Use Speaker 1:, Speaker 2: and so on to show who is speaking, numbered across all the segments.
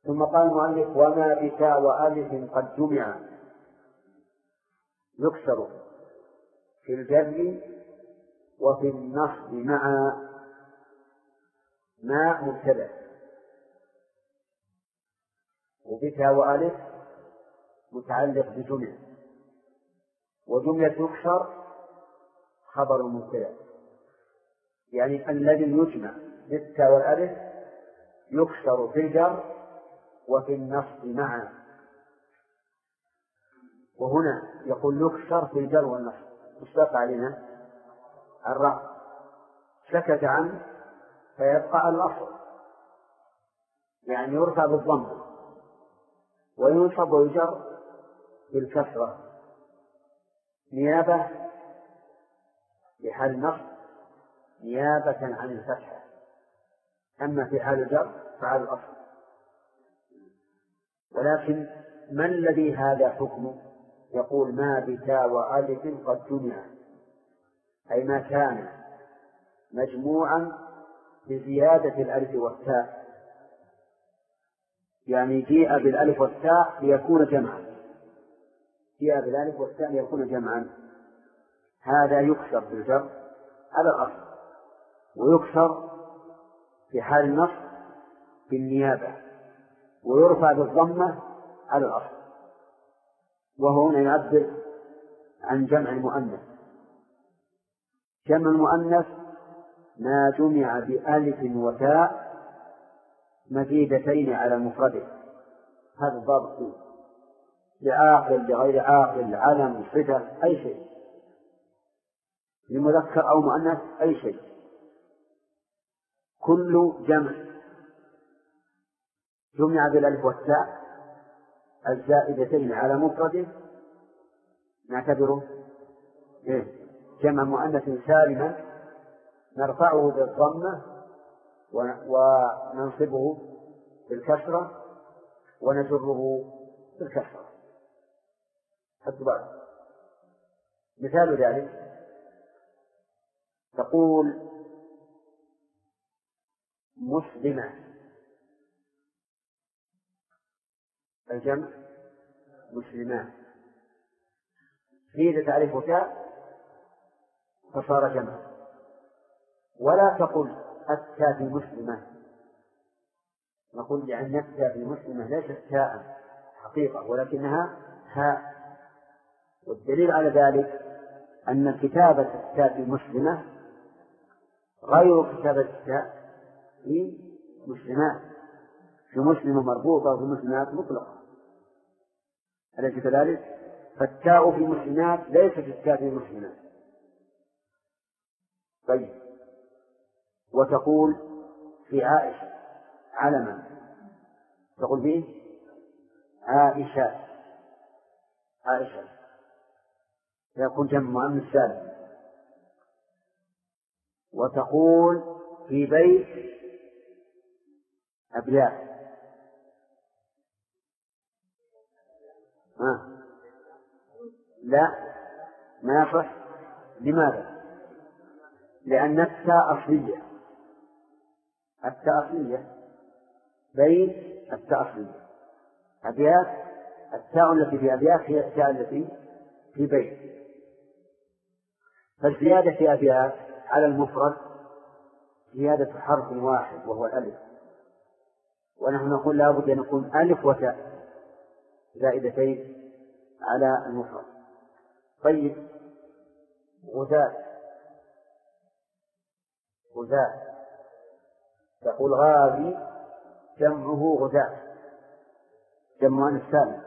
Speaker 1: ثم قال المؤلف: وما بتاء وألف قد جمع يكسر في الجر وفي النصب مع ما مبتدأ. وبتاء وألف متعلق بجمع، وجملة يكسر خبر مبتدأ، يعني الذي يجمع بالتاء والألف يكسر في الجر وفي النصب معا. وهنا يقول يكسر في الجر والنصب، اشتق علينا الرفع، سكت عنه فيبقى الأصل، يعني يرفع بالضم وينصب ويجر بالكسرة نيابة في حال النصب نيابة عن الفتحة، أما في حال الجر فعلى الأصل. ولكن ما الذي هذا حكمه؟ يقول: ما بتاء وألف قد جمع، أي ما كان مجموعا بزيادة الألف والتاء، يعني جيء بالألف والتاء ليكون جمعا، جيء بالألف والتاء ليكون جمعا، هذا يكسر بالجر على الأصل، ويكسر في حال النصب بالنيابة، ويرفع بالضمة على الأصل. وهنا يعبر عن جمع المؤنث. جمع المؤنث ما جمع بألف وتاء مزيدتين على مفرده، هذا الضابط فيه، لعاقل لغير عاقل، علم صفة، أي شيء، لمذكر أو مؤنث، أي شيء، كل جمع جمع بالألف والتاء الزائدتين على مفرده نعتبره جمع مؤنث سالما، نرفعه بالضمة وننصبه بالكسرة ونجره بالكسرة. حتى بعد مثال ذلك تقول: مسلمة، الجمع مسلمات، زيد تعريف تاء فصار جمع. ولا تقل التاء في مسلمة، نقول لأن التاء في مسلمة ليست تاء حقيقة ولكنها هاء، والدليل على ذلك أن كتابة التاء في مسلمة غير كتابة التاء في مسلمات، في مسلمة مربوطة وفي مسلمات مطلقة، أليس كذلك؟ فالتاء في مسلمات ليست التاء في مسلمات. طيب، وتقول في عائشة علما، تقول فيه عائشة، عائشة فيكون جمع مؤنث سالم. وتقول في بيت أبيات، لا ما يصح. لماذا؟ لأن التاء أصلية، التاء أصلية، بيت التاء أصلية، أبيات التاء التي في أبيات هي التاء التي في بيت، فالزيادة في أبيات على المفرد زيادة حرف واحد وهو الألف، ونحن نقول لا بد أن يكون ألف وتاء زائدتين على المفرد. طيب، غزاة، غزاة، تقول غازي جمعه غزاة، جمع مؤنث سالم،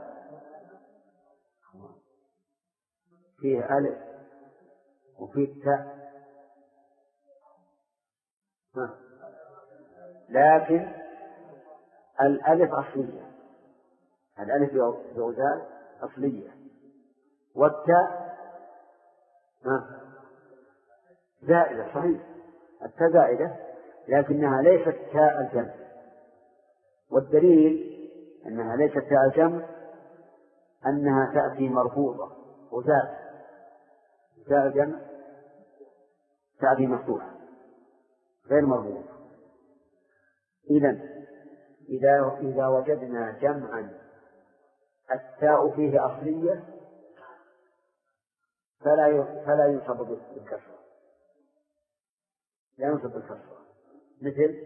Speaker 1: فيه ألف وفيه تاء، لكن الألف أصلية، الألف بغزاة أصلية، والتاء زائدة، صحيح التاء زائدة لكنها ليست تاء الجمع، والدليل أنها ليست تاء الجمع أنها تأتي مرفوضة، غزاة تاء الجمع تأتي مفتوحة غير مرفوضة. إذن إذا وجدنا جمعا التاء فيه أصلية فلا ينصب بالكسرة، لا ينصب بالكسرة، مثل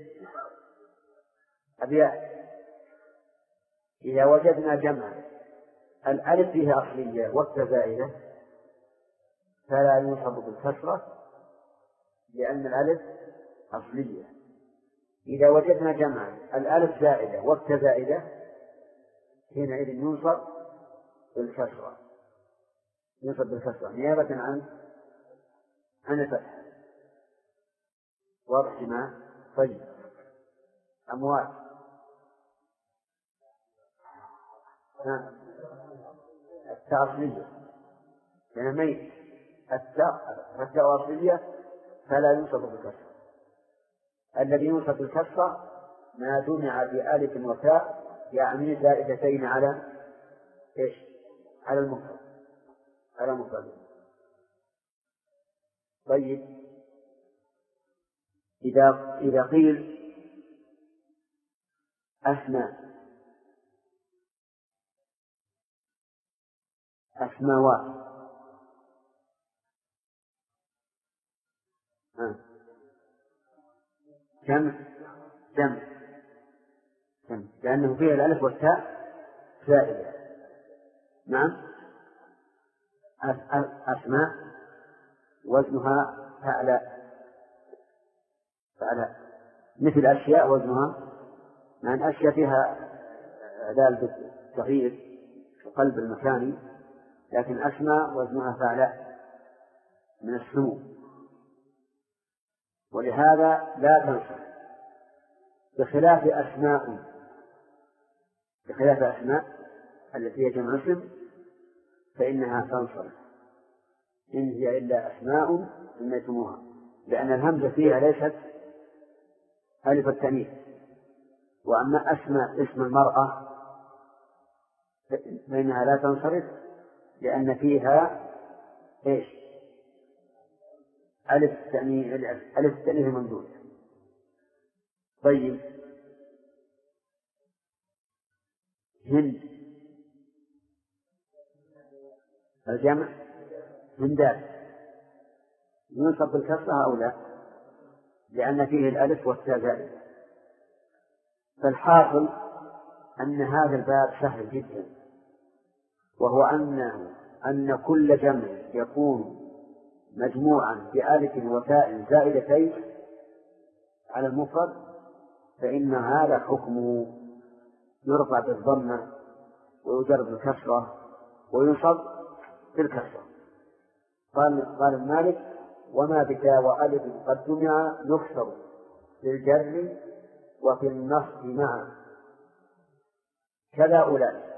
Speaker 1: أبيات. إذا وجدنا جمعا الألف فيه أصلية والتاء زائدة فلا ينصب بالكسرة لأن الألف أصلية. إذا وجدنا جمعا الألف زائدة والتاء زائدة حينئذ ينصب بالكسرة، ينصب بالكسرة نيابة عن الفتح. واضح جماعة؟ طيب أموات التاء أصلية لأن ميت، التاء أصلية فلا ينصب بالكسرة. الذي ينصب بالكسرة ما جمع بألف وتاء يعني زائدتين على إيش؟ على المفرد، على مفرد. طيب إذا قيل أسماوات جمع لأنه فيه الألف والتاء زائدة. نعم أسماء وزنها فعلاء مثل أشياء وزنها، مع أن أشياء فيها دال بالتغيير القلب المكاني، لكن أسماء وزنها فعلاء من السمو، ولهذا لا تنصب. بخلاف أسماء التي هي جمع اسم فإنها تنصب إن هي إلا أسماء سميتموها، لأن الهمزة فيها ليست ألف التأنيث. وأما أسماء اسم المرأة فإنها لا تنصرف لأن فيها إيش؟ ألف التأنيث الممدود. طيب هند الجمع هندات ينصب بالكسرة أو لا؟ لأن فيه الألف والتاء زائدة. فالحاصل أن هذا الباب سهل جدا، وهو أن كل جمع يكون مجموعا بألف وتاء زائدتين على المفرد فإن هذا حكمه يرفع بالضمة ويجر بالكسرة وينصب بالكسرة. قال المالك وما بتاء وألف قد جمع يكسر في الجر وفي النصب معا كذا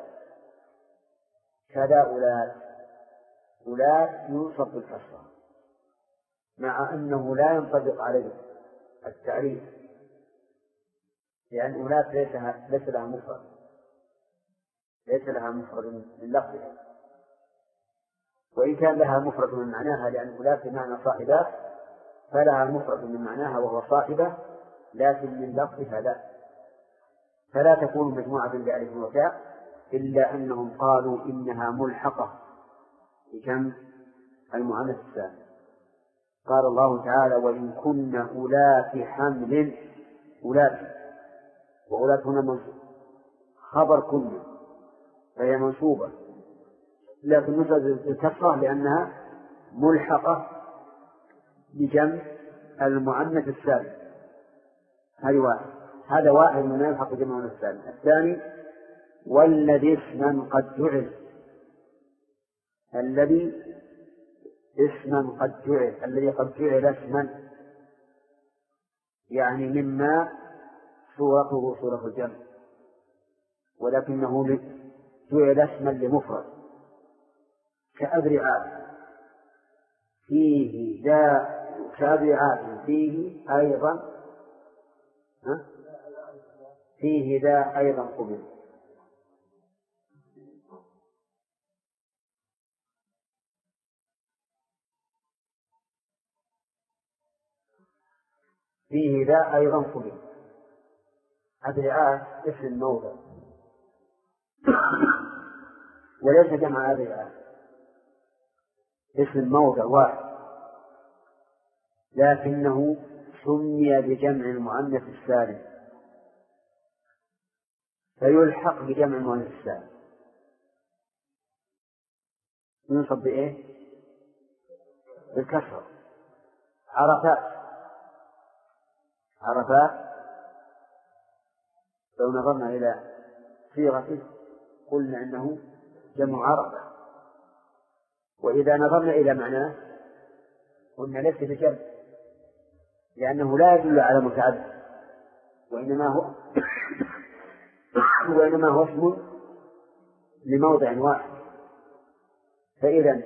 Speaker 1: أولاد ينصب بالكسرة، مع أنه لا ينطبق عليه التعريف، لأن أولاد ليس لها مفرد من لفظها، وإن كان لها مفرد من معناها، لأن أولاد بمعنى صاحبات فلها مفرد من معناها وهو صاحبة، لكن من لفظها لا، فلا تكون مجموعة بألف وتاء إلا أنهم قالوا إنها ملحقة بجمع المؤنث السالم. قال الله تعالى وإن كن أولات حمل، وأولات هنا خبر كن فهي منصوبة، لكن نصبت بالكسرة لأنها ملحقة بجمع المؤنث السالم. هذا واحد من يلحق بجمع المؤنث السالم. الثاني والذي اسما قد جعل، الذي قد جعل اسما يعني مما صورته صورة الجمع، ولكنه جعل اسما لمفرد كأذرعات فيه ذا أيضا قبل. فيه ذا أيضا قبل أدرعات اسم موضع وليس جمع أدرعات، اسم موضع واحد، لكنه سمي بجمع المؤنث السالم فيلحق بجمع المؤنث السالم. ينصب بإيه؟ بالكسر. عرفات، عرفات لو نظرنا إلى صيغته قلنا إنه جمع عرفة، وإذا نظرنا إلى معناه قلنا ليس بجمع لأنه لا يدل على متعدد، وإنما هو اسم لموضع واحد. فإذا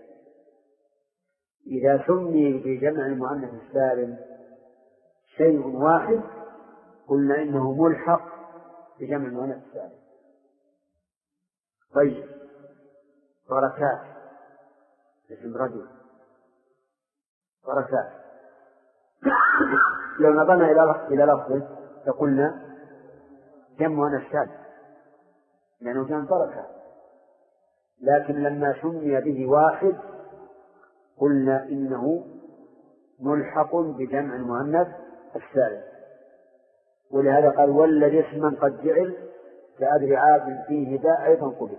Speaker 1: إذا سمي بجمع المؤنث السالم شيء واحد قلنا إنه ملحق بجمع المؤنث السالم. طيب، بركات اسم رجل، بركات لو نظرنا إلى لفظه فقلنا جمع مؤنث سالم لأنه كان بركة، لكن لما سمي به واحد قلنا إنه ملحق بجمع المؤنث السالم. ولهذا قال والذي اسما قد جعل كأدر عاد فيه داء أيضا قبل.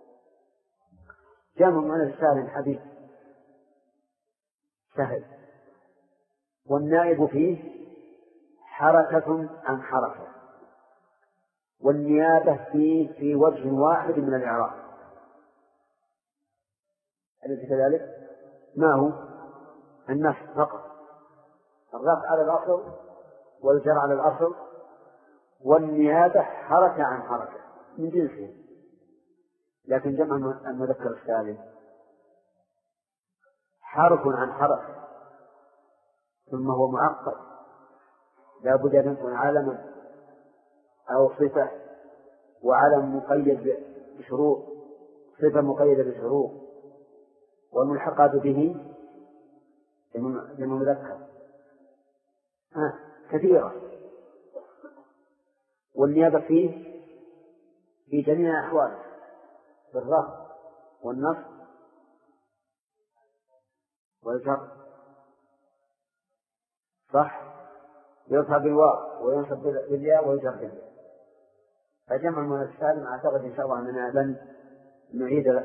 Speaker 1: جمع المؤنث السالم حديث سهل، والنائب فيه حركة عن حركة، والنيابة فيه في وجه واحد من الإعراب. أليس كذلك؟ ما هو؟ النصب فقط، الرفع على الأصل والجر على الأصل، والنيابة حركة عن حركة من جنسه. لكن جمع المذكر السالم حرف عن حرف، ثم هو معقد، لا بد أن يكون علما أو صفة، وعلم مقيد بشروط، صفة مقيدة بشروط، والملحقات به جمع مذكر كثيرة. والنيابة فيه في جميع أحواله، بالرفع والنصب والجر، صح؟ يرفع بالواو وينصب بالياء ويجر بالياء. فجمع المؤنث السالم أعتقد إن شاء الله أننا لن نعيد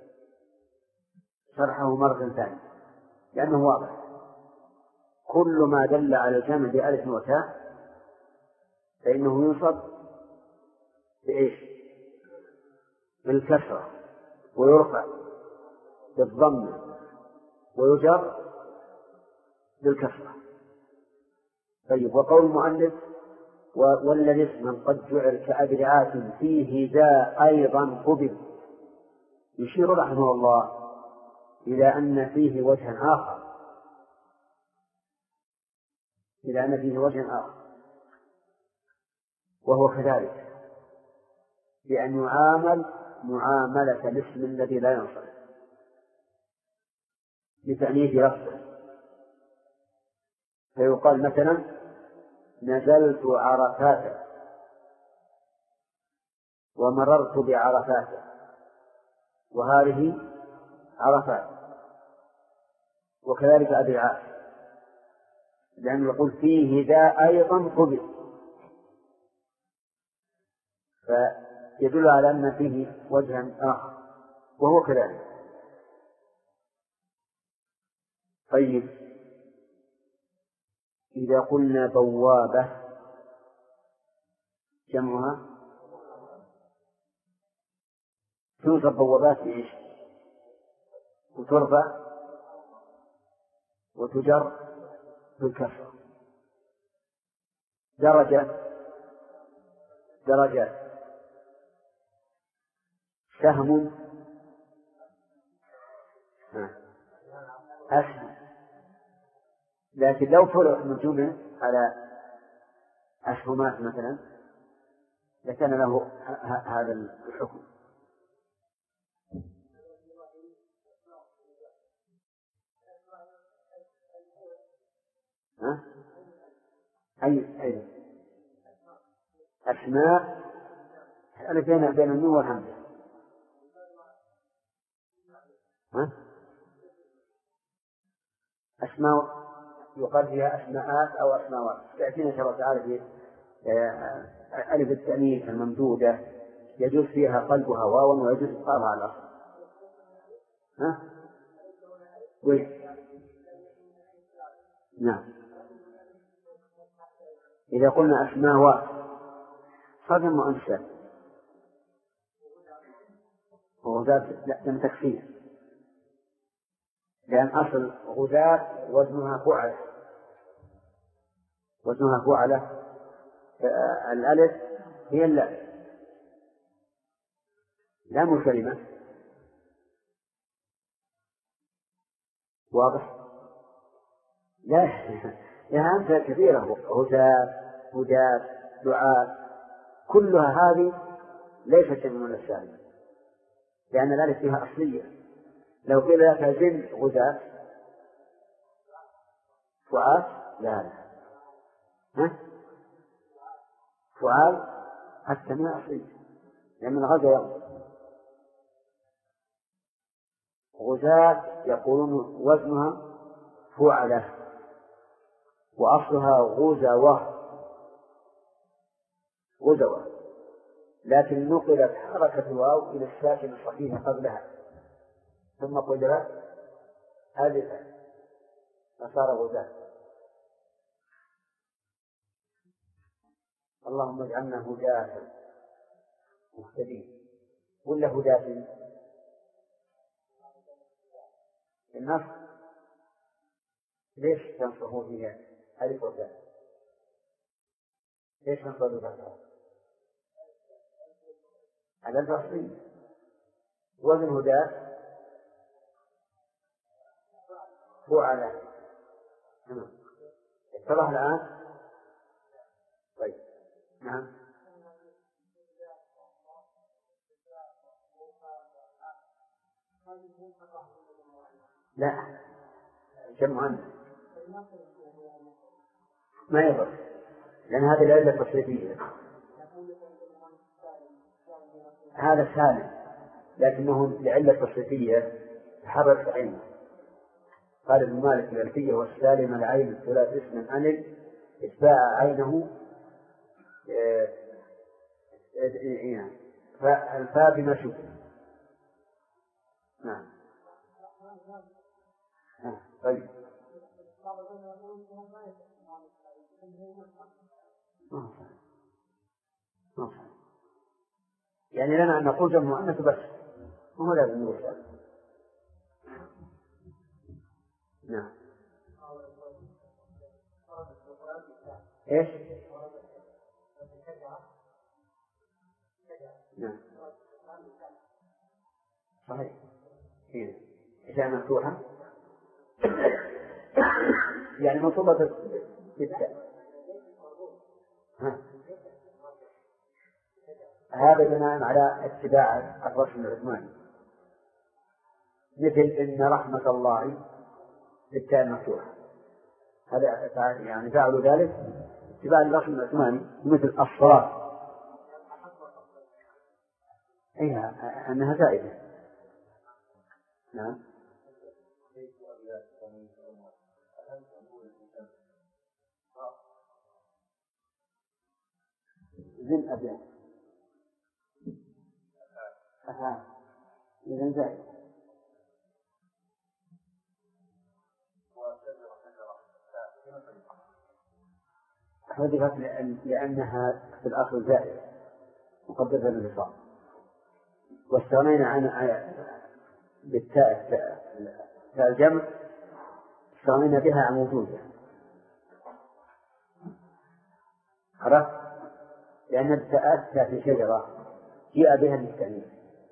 Speaker 1: شرحه مرة ثانية لأنه واضح. كل ما دل على الجمع بألف وتاء فإنه ينصب بإيش؟ بالكسرة، ويرفع بالضم، ويجر بالكسرة. طيب، وقول المؤلف والذي اسما قد جعل كأدرعات فيه ذا أيضا قبل، يشير رحمه الله إلى أن فيه وجها آخر، إلى أن فيه وجه آخر، وهو كذلك بأن يعامل معاملة الاسم الذي لا ينصرف لتأنيث لفظه. فيقال مثلا نزلت عرفات ومررت بعرفات، وهذه عرفات. وكذلك أدرعات، لأنه يقول فيه ذا أيضا قبل، فيدل على أن فيه وجها آخر، وهو كذلك. طيب، إذا قلنا بوابة جمعها تنصب بوابات إيش؟ وترفع وتجر بالكسر. درجات، سهم، أسهم. لكن لو فرع نجوم على أسهمات مثلا لكان له هذا الحكم. أي أسماء الألف بين النون والهمزة. أسماء يقال فيها أسماءات أو أسماوات. يأتينا إن شاء الله تعالى في ألف التأنيث الممدودة يجوز فيها قلبها واوا ويجوز إبقاؤها على الأصل. نعم. إذا قلنا أسماوات صار مؤنث وغزاة لم تكفيه، لأن أصل غزاة وزنها فعلة الألف هي اللام لام الكلمة. واضح؟ لا لها أمثلة كثيرة، غزاة، هداة، دعاة، كلها هذه ليست من السالمة، لأن الألف فيها أصلية. لو قيل لك زن غزاة فعال لا فعال حتى من أصلية، لأن الغزا يغزو. غزاة يقولون وزنها فعلة وأصلها غزوة، لكن نقلت حركة الواو إلى الساكن الصحيح قبلها ثم قدرت ألفا فصار غزاة. اللهم اجعلنا هداة مهتدين ولا هداة النص. ليش تنصفوا فيها ألف وتاء؟ ليش تنصفوا فيها على الأصلي؟ وزن هداة فعلة. اتضح الآن؟ طيب نعم. لا جمع ما يضر، لأن هذه العلة التصريفية، هذا سالم لكنه لعلة تصريفية تحرك عينه. قال ابن مالك الألفية والسالم العين الثلاث اسم أنل إتباع عينه فالفاء بما شبه. نعم. طيب يعني لنا أن نقول جمع مؤنث بس وهو لازم نقول. نعم. إيش؟ نعم صحيح. إذا مفتوحة يعني مطلوبة بالتاء. هذا بناء على اتباع الرسم العثماني، مثل إن رحمة الله بالتاء المفتوحة، هذا يعني فعلوا ذلك اتباع الرسم العثماني. مثل الصلاة أنها زائدة. نعم. زن أبيض إذن زائد. حذفت لأنها في الأصل زائدة مقدسة للنصاب، واستغنينا عن بالتاء الجمع استغنينا بها عن وجودها. عرفت؟ لأن التاءات تأتي شجرة جاء بها للتأنيث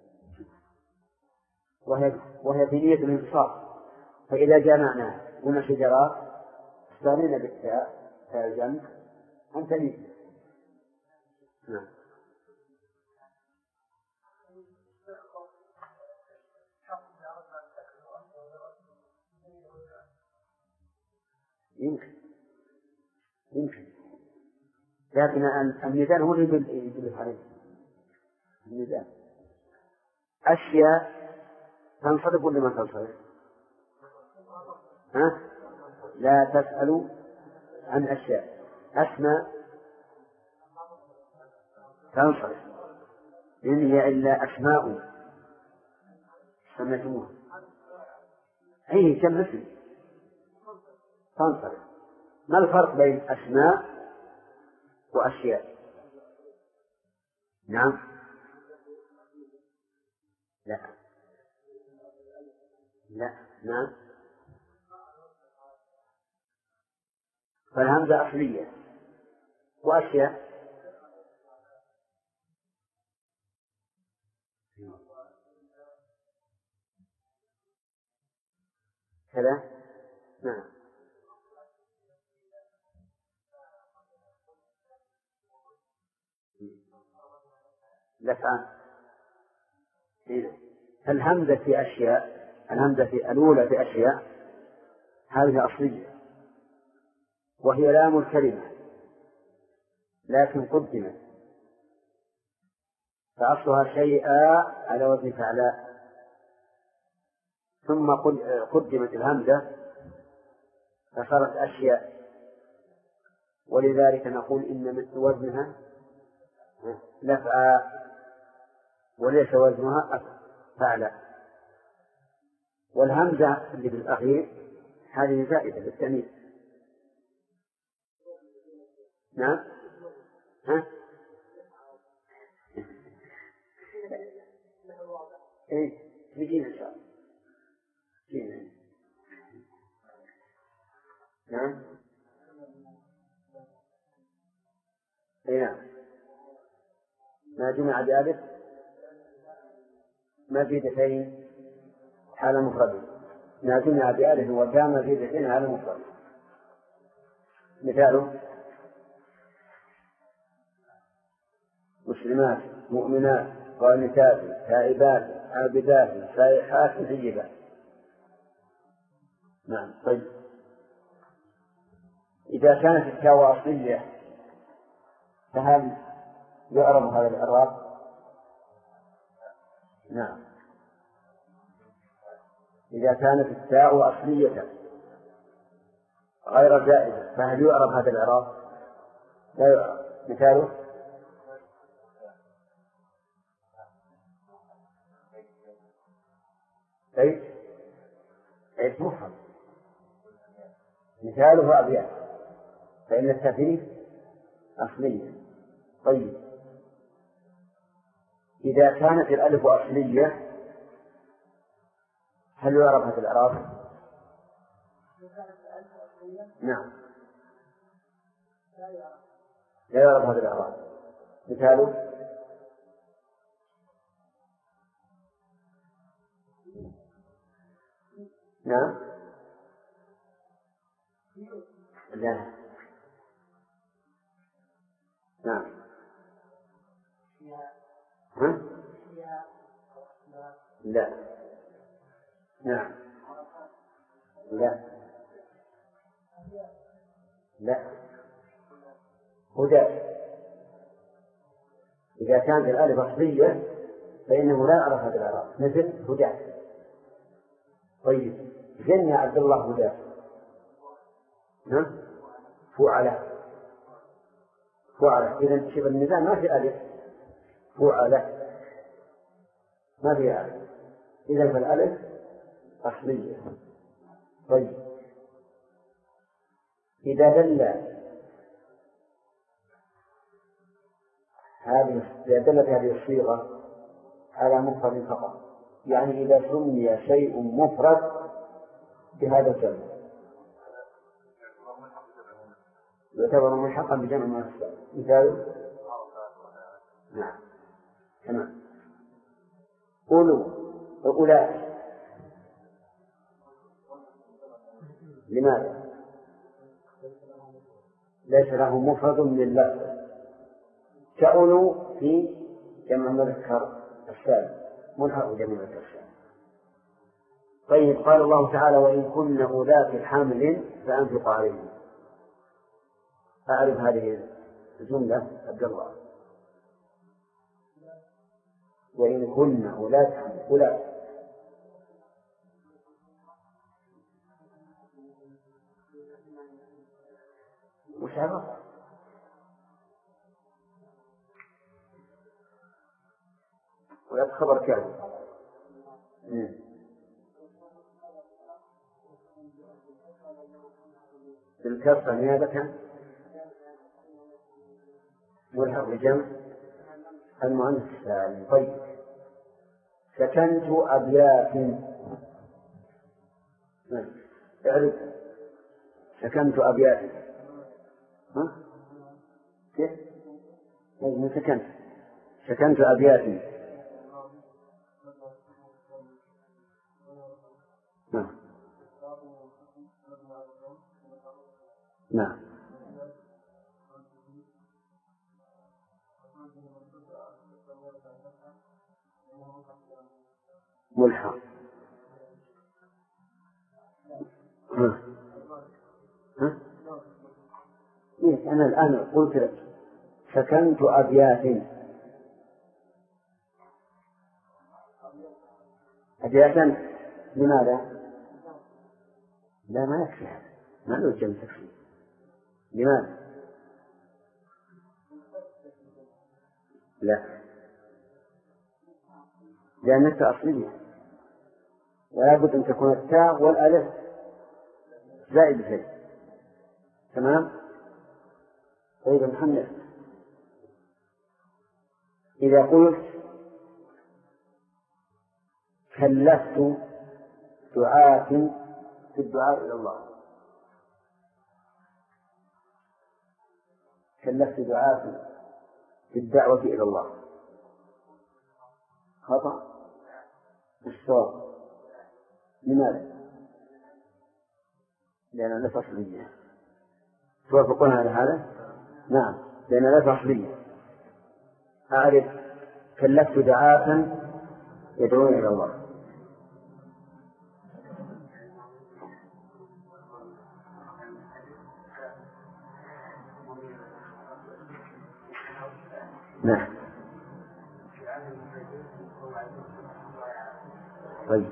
Speaker 1: وهي في نية الانتصار، فإذا جمعنا قلنا شجرات استغنينا بالتاء الجمع عن تأنيث. نعم. يمكن لكن الميزان هو اللي يدل عليه. الميزان أشياء تنصرف ولا ما تنصرف؟ ها؟ لا تسألوا عن أشياء. أسماء تنصرف إن هي إلا أسماء سميتموها أي كم اسم تنصرف. ما الفرق بين أسماء وأشياء؟ نعم لا لا نعم. فالهمزة أصلية وأشياء كذا. نعم الأفعال. الهمزة في أشياء، الهمزة في الأولى في أشياء هذه أصلية وهي لام الكلمة لكن قدمت فأصلها شيئا على وزن فعلاء ثم قدمت الهمزة فصارت أشياء ولذلك نقول إن مثل وزنها لفعى وليس وزنها فعلاء. والهمزة اللي بالأخير هذه زائدة بالتمييز. نعم ها؟ إيه بيجينا إن شاء الله. بيجينا. نعم إيه نعم. ما جمع بألف مزيدتين حال مفردة. ما جمع بألف وتاء مزيدتين حال مفردة. مثاله مسلمات مؤمنات قانتات تائبات عابدات سائحات سيبات. نعم. طيب إذا كانت التاء أصلية فهل يعرب هذا الإعراب؟ نعم. إذا كانت التاء أصلية غير زائدة فهل يعرب هذا الإعراب؟ لا يعرب. مثاله عيد مفرد. مثاله أبيات فإن التثليث أصلية. طيب إذا كانت الألف أصلية هل يعرف هذا الإعراب؟ نعم لا يعرف هذا الإعراب. مثاله نعم لا نعم ها؟ لا نعم لا لا هدى. إذا كانت الألف أصلية فإنه لا يعرف هذا الإعراب مثل هدى. طيب جن يا عبد الله هدى فعلة فعلة. إذا شبه النزاع ما في ألف فعلة ما في ألف إذا فالألف أصلية. طيب إذا دلت هذه الصيغة على مفرد فقط يعني إذا سمي شيء مفرد بهذا الجمع يعتبر ملحقا بجمع المؤنث. مثال نعم تمام. أولئك لماذا؟ ليس له مفرد من اللفظ كأولو في جمع المذكر السالم ملحق بجمع المذكر السالم. طيب قال الله تعالى وإن كن أولات حمل فأنفقوا عليهم. أعرف هذه جملة عبد الله. وإن كن أولاد وش عرفت؟ ولا خبر كامل. بالكسر نيابة والحق جمع المؤنث السالم. طيب سكنت أبيات. اعرف سكنت أبيات. ها؟ كيف؟ من سكنت أبيات. نعم. ملحق. أنا الآن قلت لك سكنت أبيات. أبياتا لماذا؟ لا ما يكفي هذا، ما له جمع تكفي. لماذا؟ لا، لأنك أصلية ولا بد أن تكون التاء والألف زائد شيء. تمام. طيب محمد، إذا قلت كلفت دعاة في الدعاء إلى الله، كلفت دعاة في الدعوة إلى الله، خطأ الصواب. لماذا؟ لأن لا فصلية. توافقون على هذا؟ نعم، لأن لا فصلية. أعرف كلفت دعاة يدعون إلى الله. نعم. طيب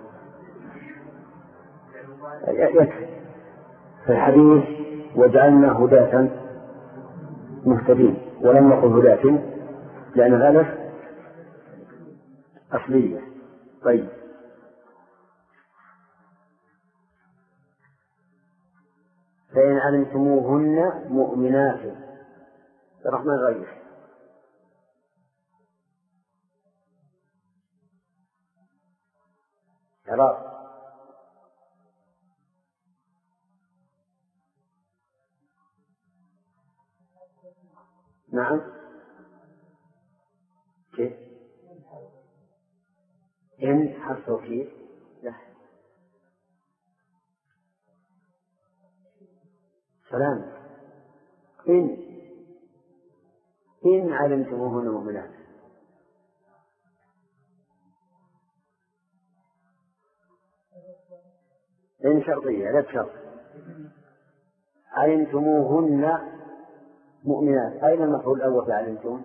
Speaker 1: يكفي في الحديث وجعلنا هداة مهتدين، ولم نقل هداة لأن الألف أصلية. طيب فإن علمتموهن مؤمنات. الرحمن غير عراق. نعم. كيف؟ إن حصل كيف؟ لا. سلام. إن علمتموهن مؤمنات. إن شرطية لا شرط. علمتموهن مؤمنات، أين المفعول الأول في علمتم؟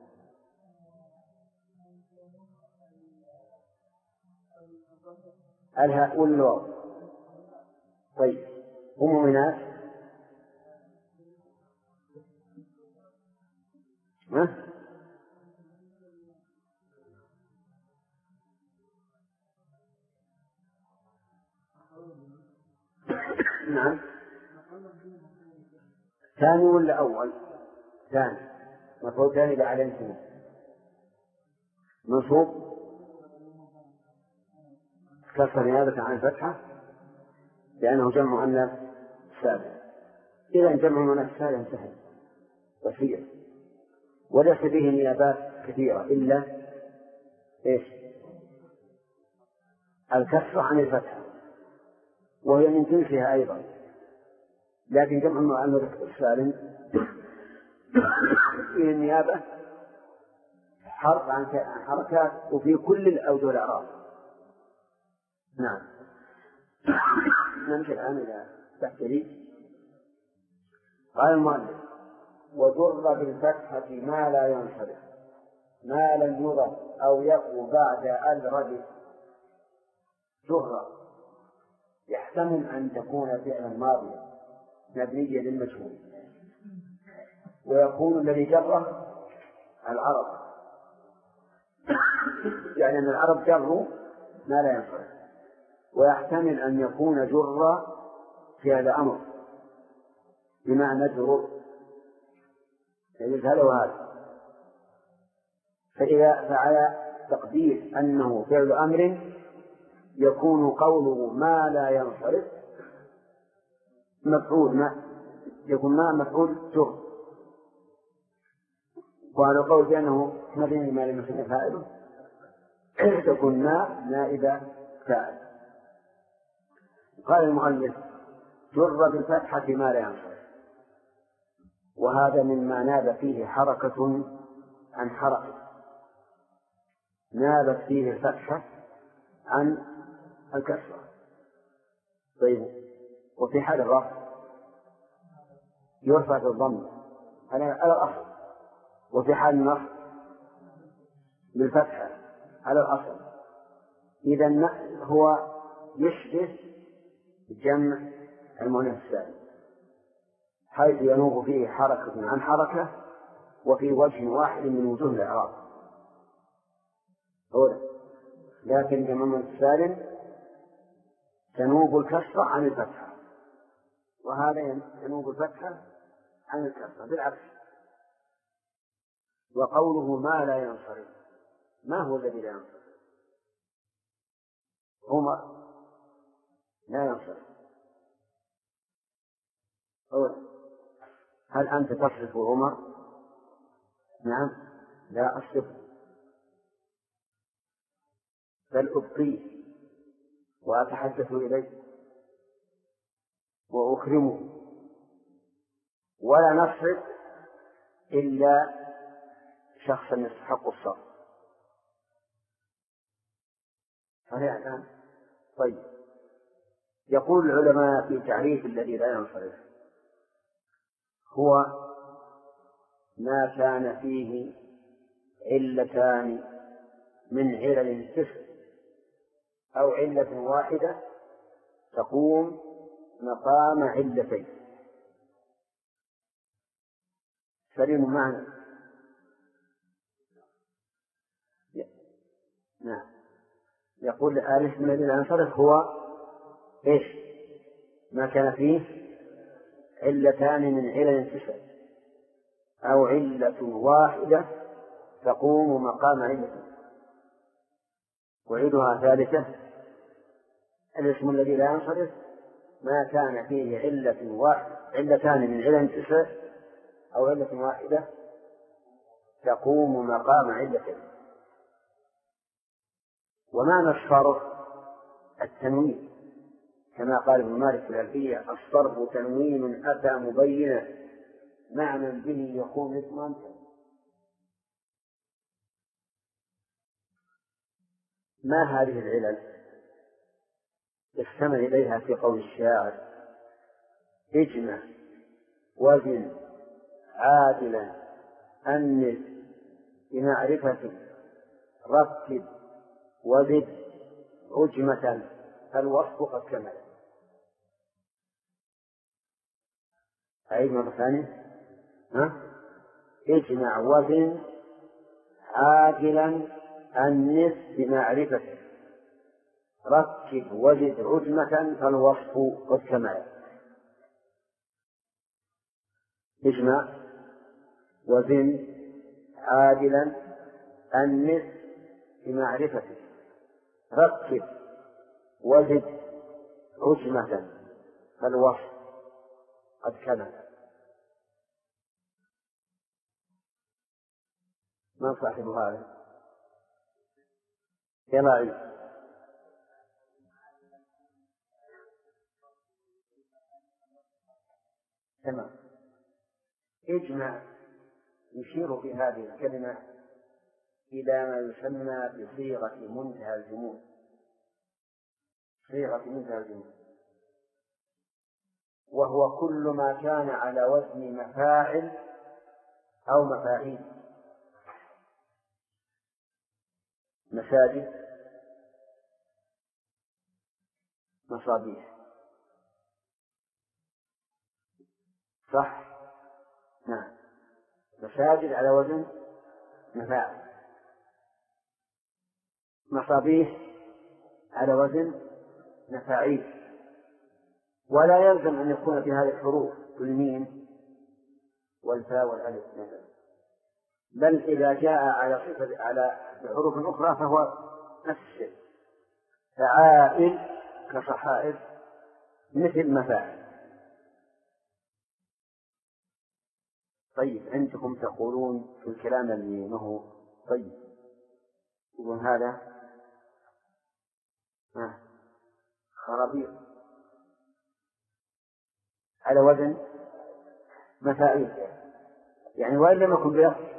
Speaker 1: الهاء والواو. طيب ومؤمنات نعم. ثاني ولا أول؟ ثاني. مفعول ثاني بعلمتم منصوب كسر نيابة عن الفتحة لأنه جمع مؤنث سالم. إذا جمع مؤنث سالم سهل بسيط وليس به نيابات كثيرة إلا إيش؟ الكسر عن الفتحة وهي من جنسها أيضا. لكن جمع المؤنث السالم فيه النيابة حرف عن حركات وفي كل الأوجه الأعراب. نعم. نمشي الآن إلى تحت لي. قال المؤلف وجر بالفتحة ما لا ينصرف ما لم يضف أو يقو بعد الرد جر يحتمل أن تكون فعلا ماضيا مبنيا للمجهول، ويكون الذي جره العرب، يعني أن العرب جروا ما لا ينصرف، ويحتمل أن يكون جر فعل أمر بمعنى جرور، يجوز هذا وهذا. فعلى تقدير أنه فعل أمر يكون قوله ما لا ينصرف مفعول ما يكون ما مفعول جر، وعلى قول بأنه مبني ما لم يكن فاعله تكون ما نائب فاعل. قال المؤلف جر بالفتحة ما لا ينصرف، وهذا مما ناب فيه حركة عن حركة، نابت فيه الفتحة عن الكسرة. طيب، وفي حال الرفع يرفع بالضم على الأصل، وفي حال النصب بالفتحة على الأصل. إذن هو يشبه جمع المؤنث السالم حيث ينوب فيه حركة عن حركة وفي وجه واحد من وجوه الإعراب هو، لكن جمع المؤنث السالم تنوب الكسرة عن الفتحة، وهذا ينوب الفتحة عن الكسرة بالعكس. وقوله ما لا ينصرف، ما هو الذي لا ينصرف؟ عمر لا ينصرف. هل أنت تصرف عمر؟ نعم، لا أصرف، بل أبقيه وأتحدث إليه وأكرمه، ولا نصرف إلا شخصا يستحق الصرف. صحيح الآن؟ طيب، يقول العلماء في تعريف الذي لا ينصرف هو ما كان فيه علتان من علل الكسر أو علة واحدة تقوم مقام علتين. سليم معنى؟ نعم. يقول الاسم الذي لا ينصرف هو إيش؟ ما كان فيه علتان من علل الكسر أو علة واحدة تقوم مقام علة. وعيدها ثالثة: الاسم الذي لا ينصرف ما كان فيه علتان من علل الكسر أو علة واحدة تقوم مقام علة. ومعنى الصرف التنوين، كما قال ابن مالك في الألفية: الصرف تنوين أتى مبينا معنى به يكون اسما. ما هذه العلل يستمع إليها في قول الشاعر: اجمع وزن عادلا أنس بمعرفة رتب وزد عجمة فالوصف قد كمل. أعيد مرة ثانية: اجمع وزن عاجلا أنس بمعرفة رتب وزد عجمة فالوصف قد كمل. اجمع وزن عادلا أنس بمعرفة رتب وزد عجمة فالوصف قد كمل. من صاحب هذا؟ يلا عيد. تمام. اجمع يشير في هذه الكلمة إلى ما يسمى بصيغة منتهى الجموع. صيغة منتهى الجموع وهو كل ما كان على وزن مفاعل أو مفاعيل. مساجد، مصابيح. صح؟ نعم. مساجد على وزن مفاعل، مصابيح على وزن مفاعيل. ولا يلزم أن يكون في هذه الحروف الميم والفاء والألف مثلا، بل إذا جاء على صفة على حروف أخرى فهو نفس الشيء. فعائل كصحائف مثل مفاعل. طيب، عندكم تقولون في الكلام اللي ما هو طيب، يقول هذا خرابيط على وزن مفاعيل، يعني وإن لم يكن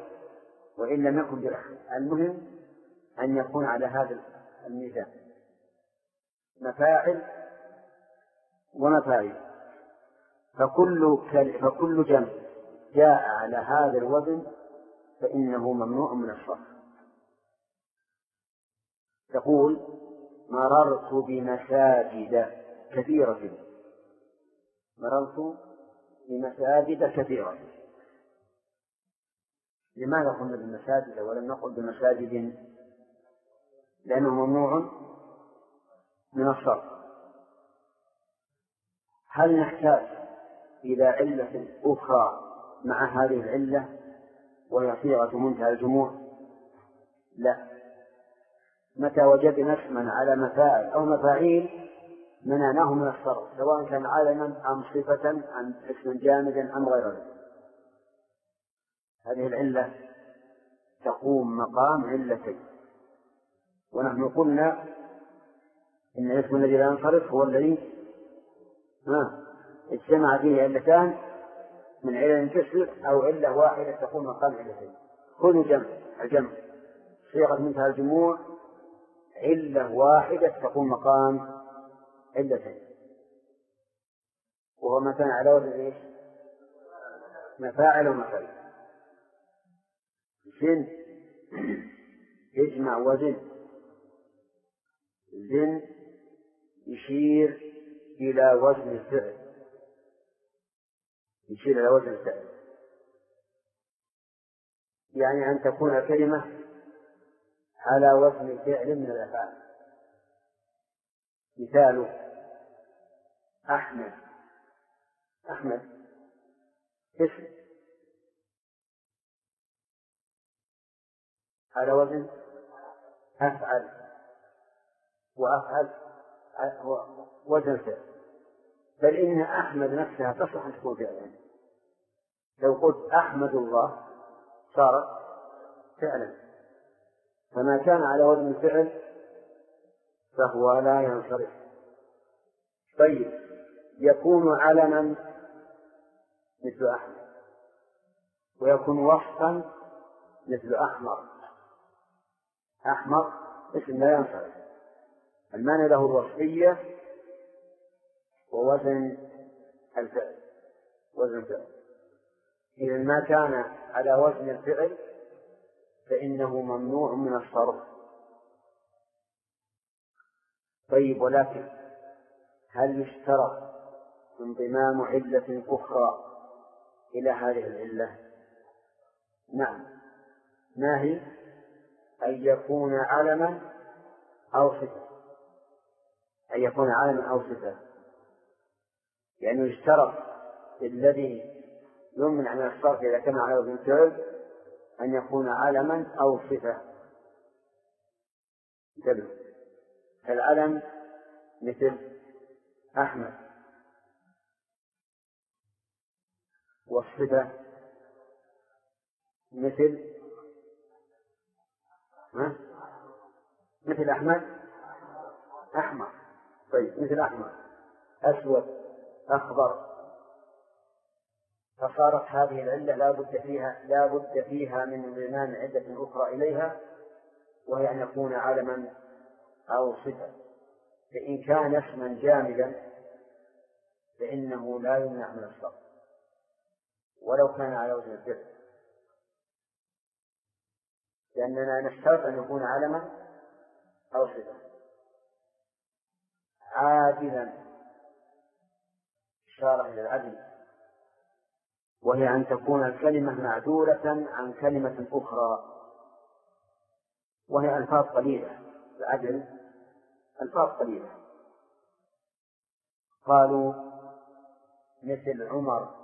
Speaker 1: بأخذ المهم أن يكون على هذا الميزان، مفاعل ومفاعيل. فكل جمع جاء على هذا الوزن فإنه ممنوع من الصرف. تقول مررت بمساجد كثيرة، مررت بمساجد كثيرة. لماذا قلنا بالمساجد ولم نقل بمساجد؟ لأنه ممنوع من الصرف. هل نحتاج إلى علة أخرى مع هذه العلة وهي صيغة منتهى الجموع؟ لا. متى وجدنا اسما على مفاعل أو مفاعيل منعناه من الصرف، سواء كان علما أم صفة أم اسما جامدا أم غير ذلك. هذه العلة تقوم مقام علتين، ونحن قلنا إن الاسم الذي لا ينصرف هو الذي اجتمع فيه علتان من علل تشرك أو علة واحدة تقوم مقام علتين. خذوا الجمع صيغة منتهى الجموع، علة واحدة تقوم مقام علتين، وهو مثلا على وزن ايش؟ مفاعل ومفاعيل. زن يجمع وزن، زن يشير إلى وزن الفعل، يشير إلى وزن الفعل، يعني أن تكون كلمة على وزن فعل من الأفعال. مثال أحمد، أحمد اسم على وزن أفعل، وأفعل هو وزن فعل، بل إن أحمد نفسها تصلح أن تكون فعلا. لو قلت أحمد الله صارت فعلا، فما كان على وزن الفعل فهو لا ينصرف. طيب، يكون علما مثل أحمد، ويكون وصفا مثل أحمر. أحمر اسم لا ينصرف، المعنى له الوصفية ووزن الفعل، وزن الفعل. إذا ما كان على وزن الفعل فإنه ممنوع من الصرف. طيب، ولكن هل يشترط انضمام علة أخرى إلى هذه العلة؟ نعم. ما هي؟ أن يكون علما أو صفة، أن يكون علما أو صفة، يعني يشترط الذي يمنع من الصرف إذا كان على وزن الفعل أن يكون علما أو صفة. انتبه، العلم مثل أحمد، والصفة مثل مثل أحمد أحمر. طيب، مثل أحمر أسود أخضر. فصارت هذه العلة لا بد فيها من انضمام عدة أخرى إليها، وهي أن يكون علما أو صفة. فإن كان اسما جامدا فإنه لا يمنع من الصرف ولو كان على وزن الفعل. لأننا نشترط أن يكون علما أو صفة. عادلا إشارة إلى العدل، وهي أن تكون الكلمة معدولة عن كلمة أخرى، وهي ألفاظ قليلة. العدل ألفاظ قليلة. قالوا مثل عمر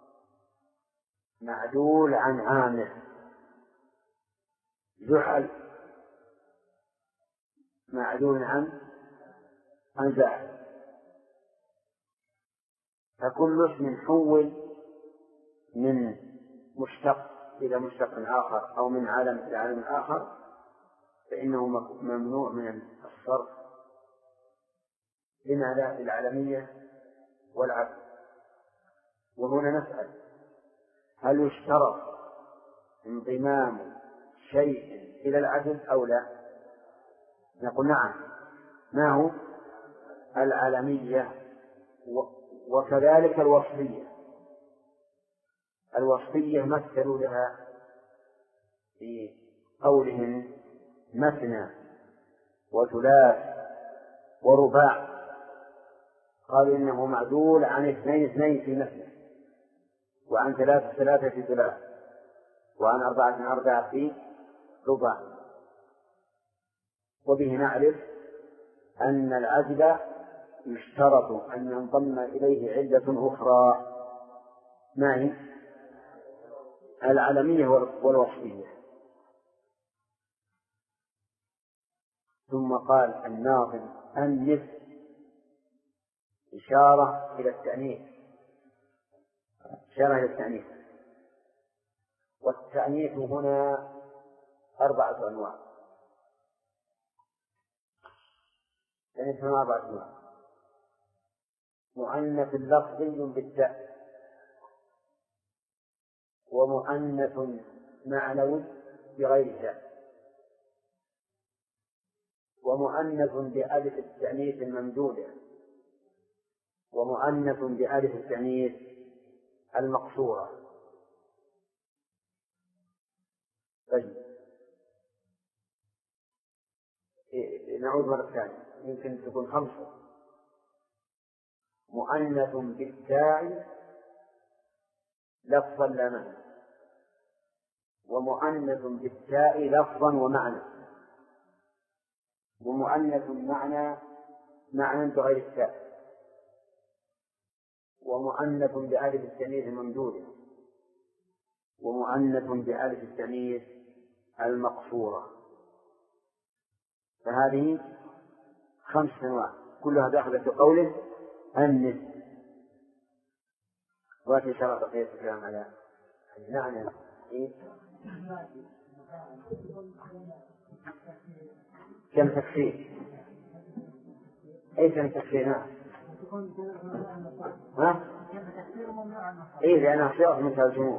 Speaker 1: معدول عن عامر، زحل معدول عن زاحل. فكل اسم حول من مشتق إلى مشتق آخر أو من عالم إلى عالم آخر فإنه ممنوع من الصرف للعالمية والعدل. وهنا نسأل: هل يشترط انضمام شيء إلى العدل أو لا؟ نقول نعم. ما هو؟ العالمية، وكذلك الوصفية. الوصفية مثلوا لها في قولهم مثنى وثلاث ورباع، قالوا إنه معدول عن 2 في مثنى، وعن 3 في ثلاث، وعن 4 في رباع. وبه نعرف أن العدل يشترط أن ينضم إليه علة أخرى، ما هي؟ العالمية والوصفية. ثم قال الناظم: أنف إشارة إلى التأنيث، إشارة إلى التأنيث. والتأنيث هنا 4 أنواع. التأنيث هنا 4 أنواع: مؤنث لفظي بالتاء، ومؤنث معنوي بغير تاء، ومؤنث بألف التأنيث الممدودة، ومؤنث بألف التأنيث المقصورة. طيب، نعود مرة ثانية، يمكن تكون 5. مؤنث بالتاء لفظا لا معنى، ومؤنث بالتاء لفظا ومعنى، ومؤنث معنى بغير التاء، ومؤنث بألف التأنيث الممدودة، ومؤنث بألف التأنيث المقصورة. فهذه 5 أنواع كلها داخلة في قوله أنث. وفي شرط بقية الكلام على نعم. كم تكفير؟ أي كم تكفير؟ نعم. ها؟ إيه، لأنها صيغة من الجمهور.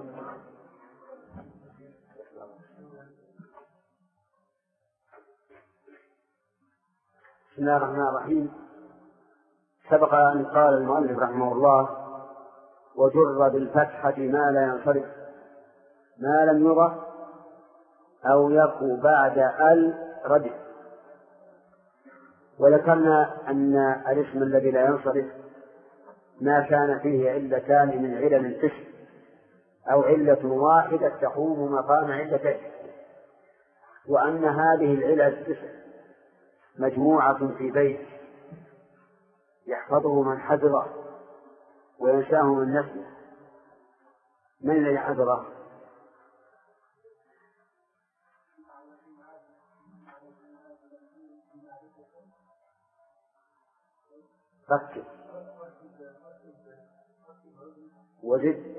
Speaker 1: بسم الله الرحمن الرحيم. سبق أن قال المؤلف رحمه الله: وجر بالفتحة ما لا ينصرف ما لم يرى أو يكو بعد ردف. وذكرنا أن الاسم الذي لا ينصرف ما كان فيه علتان من علل الاسم، أو علة واحدة تقوم مقام علتين، وأن هذه العلل مجموعة في بيت يحفظه من حذره وينساه من نسله. من الذي حذره؟ ركز وزد.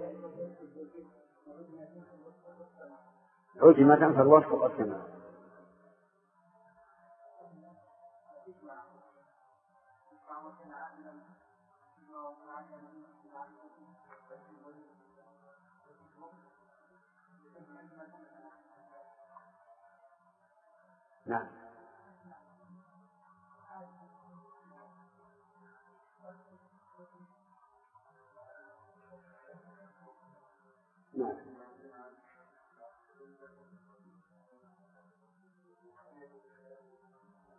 Speaker 1: عجمة فالوصف قسمه. نعم. نعم.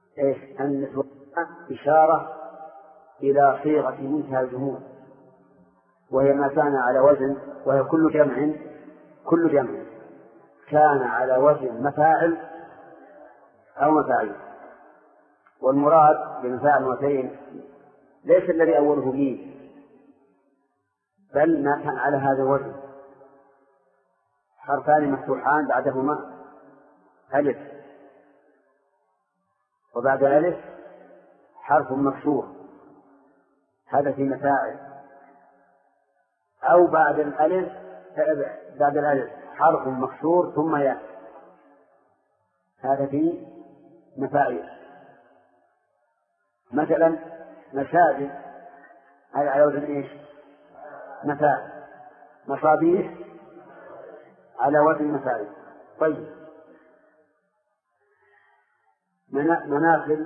Speaker 1: إيش؟ النسوة إشارة إلى صيغة منتهى الجموع، وهي ما كان على وزن، وهي كل جمع كان على وزن مفاعل أو مفاعيل. والمراد بمفاعل ومفاعيل ليس الذي أوله ميم، بل ما كان على هذا الوزن، حرفان مفتوحان بعدهما ألف، وبعد الألف حرف مكسور، هذا في مفاعل. أو بعد الألف حرف مكسور ثم ياء، هذا في مفاعيل. مثلا مساجد هذا على وزن إيش؟ مفاعل. مصابيح على وزن مفاعيل. طيب مناخل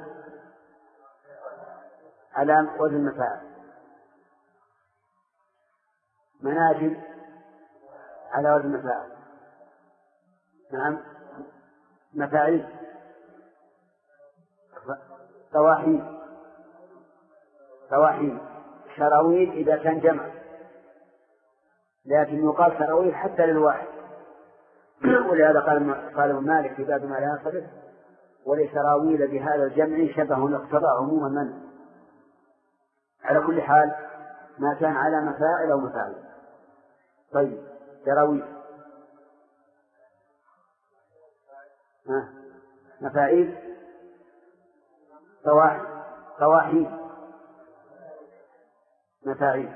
Speaker 1: على وزن مفاعل. مناجم على وزن مفاعل. نعم. مفاعيل. طواحين. شراويل إذا كان جمع، لكن يقال شراويل حتى للواحد. ولهذا قال ابن مالك في باب ما لا ينصرف: ولشراويل بهذا الجمع شبه اقتضى عموما منه. على كل حال ما كان على مفاعل أو مفاعل. طيب شراويل مفاعيل. طواحين مفاعيل.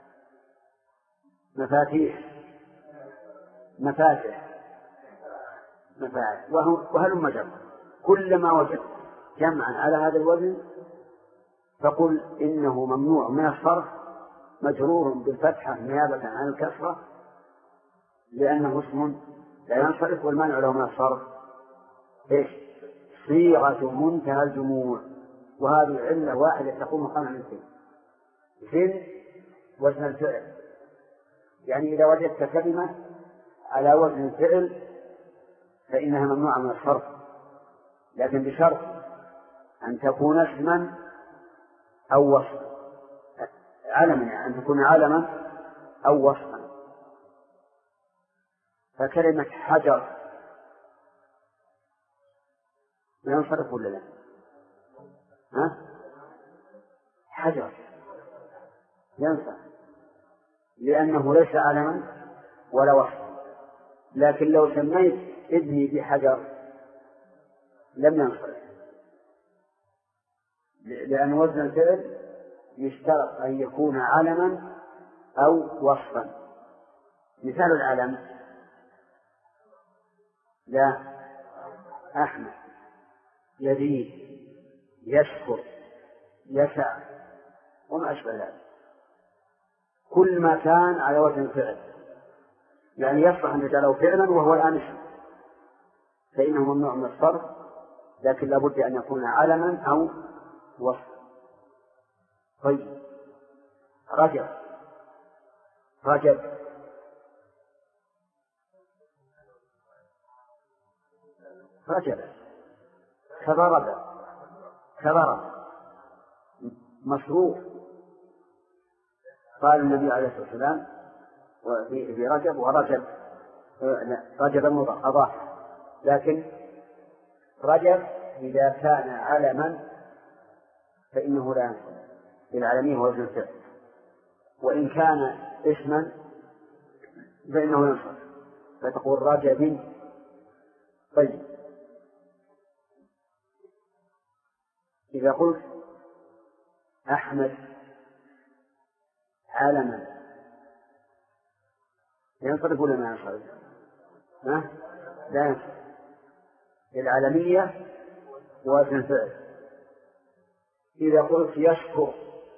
Speaker 1: مفاتيح مفاتح مفاعل. وهلم جمع. كلما وجدت جمعا على هذا الوزن فقل إنه ممنوع من الصرف، مجرور بالفتحة نيابة عن الكسرة، لأنه اسم لا ينصرف، والمانع له من الصرف إيش؟ صيغة منتهى الجموع. وهذه علة واحدة تقوم مقام الاثنين. زن وزن الفعل، يعني إذا وجدت كلمة على وزن الفعل فإنها ممنوعة من الصرف، لكن بشرط أن تكون اسما أو وصفا. علما، يعني أن تكون علما أو وصفا. فكلمة حجر ما ينصرف ولا لا؟ حجر ينصرف لأنه ليس علما ولا وصفا. لكن لو سميت ابني بحجر لم ينصرف، لأن وزن الفعل يشترط أن يكون علما أو وصفا. مثال العلم: لا أحمد، يزيد، يشكر، يسع، وما أشبه ذلك. كل ما كان على وزن الفعل، يعني يصلح أن يجعله فعلا وهو الآن اسم، فإنه ممنوع من الصرف، لكن لا بد أن يكون علما أو وصفا. طيب رجب كضرب مصروف. قال النبي عليه الصلاة والسلام في رجب ورجب، رجب أضاف، لكن رجب إذا كان علما فإنه لا ينصرف بالعالمية وزن الفعل، وإن كان اسما فإنه ينصرف، فتقول رجب. طيب إذا قلت أحمد علما ينصرف ولا ما ينصرف؟ لا ينصرف العالمية وزن الفعل. إذا قلت يشكر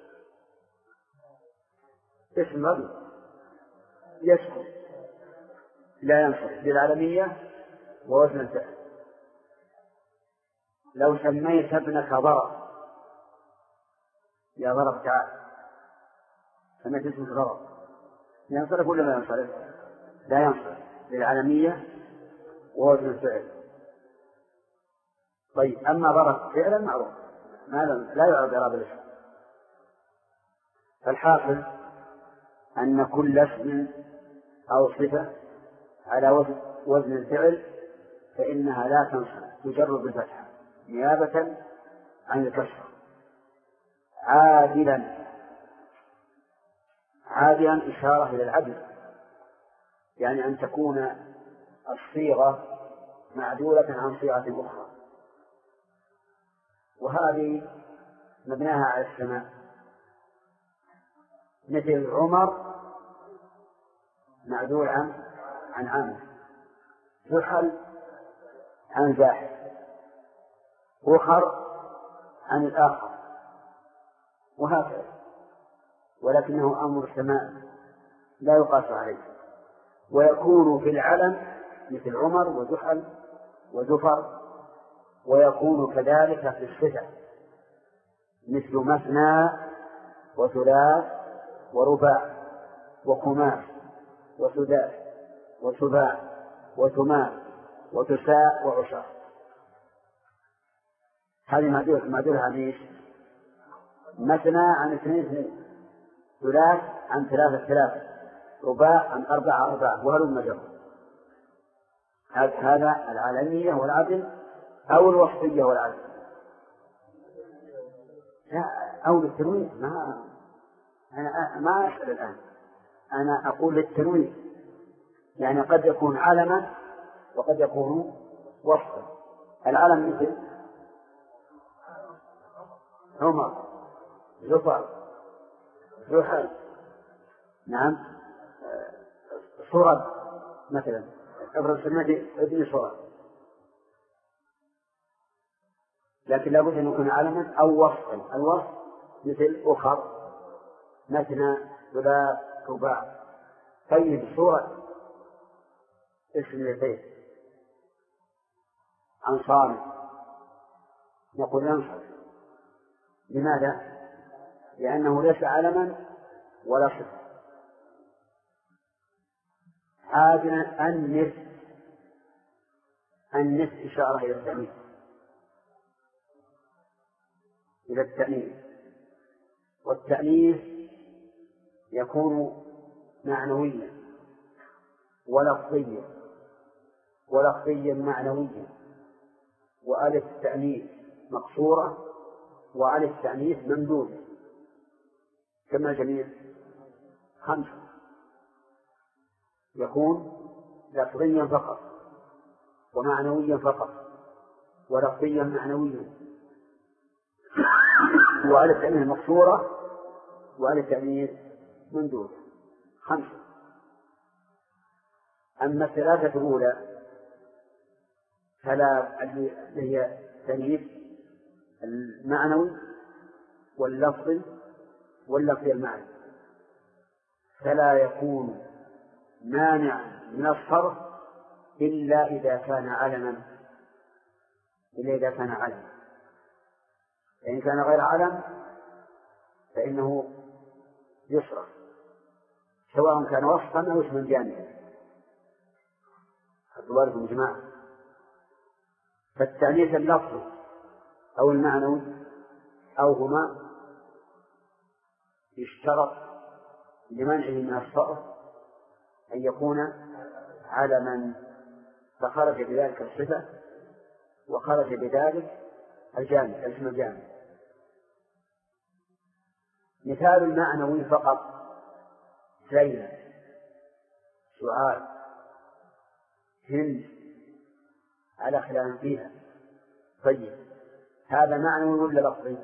Speaker 1: اسم رجل يشكر لا ينصرف بالعالمية ووزن الفعل. لو سميت ابنك ضرب، يا ضرب تعال، سميت اسمك ضرب، ينصرف ولا لا ينصرف؟ لا ينصرف بالعالمية ووزن الفعل. طيب أما ضرب فعلا معروف لا يعرض إعراب الاسم. فالحاصل أن كل اسم أو صفة على وزن الفعل فإنها لا تنصب تجر بالفتحة نيابة عن الكسر. عادلا إشارة إلى العدل، يعني أن تكون الصيغة معدولة عن صيغة أخرى، وهذه مبناها على السماء، مثل عمر معدول عن عامر، زحل عن زاحف، وخر عن الآخر، وهكذا، ولكنه أمر سماء لا يقاس عليه. ويكون في العلم مثل عمر وزحل وزفر، ويكون كذلك في الصفة مثل مثنى وثلاث ورباع وخماس وسداس وسباع وثمان وتساء وعشر. هذه معدولة عن ايش؟ مثنى عن 2 ثلاث عن 3 رباع عن 4 وهلم جر. هذا العالمية والعدل أو الوصفية والعدل، أو للتنوين. أنا ما أسأل الآن، أنا أقول للتنوين، يعني قد يكون علما وقد يكون وصفا. العلم مثل عمر زفر زحل، نعم، صرد مثلا، ابن سمة ابن صرد، لكن لابد أن يكون علما أو وصفا. الوصف مثل أخر مثنى ثلاث رباع. طيب صورة اسم البيت عن صامت نقول ينصف. لماذا؟ لأنه ليس علما ولا صفة. عادنا النف إشارة إلى التأنيث، والتأنيث يكون معنويا ولفظيا معنويا، وألف التأنيث مقصورة وألف التأنيث ممدودة. كما الجميع 5 يكون لفظيا فقط ومعنويا فقط ولفظيا معنويا، وألف التأنيث مقصورة وألف التأنيث ممدودة. 5. أما 3 الأولى فلا، هي التأنيث المعنوي واللفظي واللفظي المعنى، فلا يكون مانع من الصرف إلا إذا كان علما. فإن كان غير علم فإنه يصرف، سواء كان وصفا أو اسما جامعا. أدواركم جماعة. فالتأنيث اللفظي أو المعنوي أو هما يشترط لمنعه من الصرف أن يكون علما، فخرج بذلك الصفة وخرج بذلك الاسم الجامع. مثال المعنوي فقط زينب، سعاد، هند، على خلاف فيها. طيب هذا معنوي ولا لفظي؟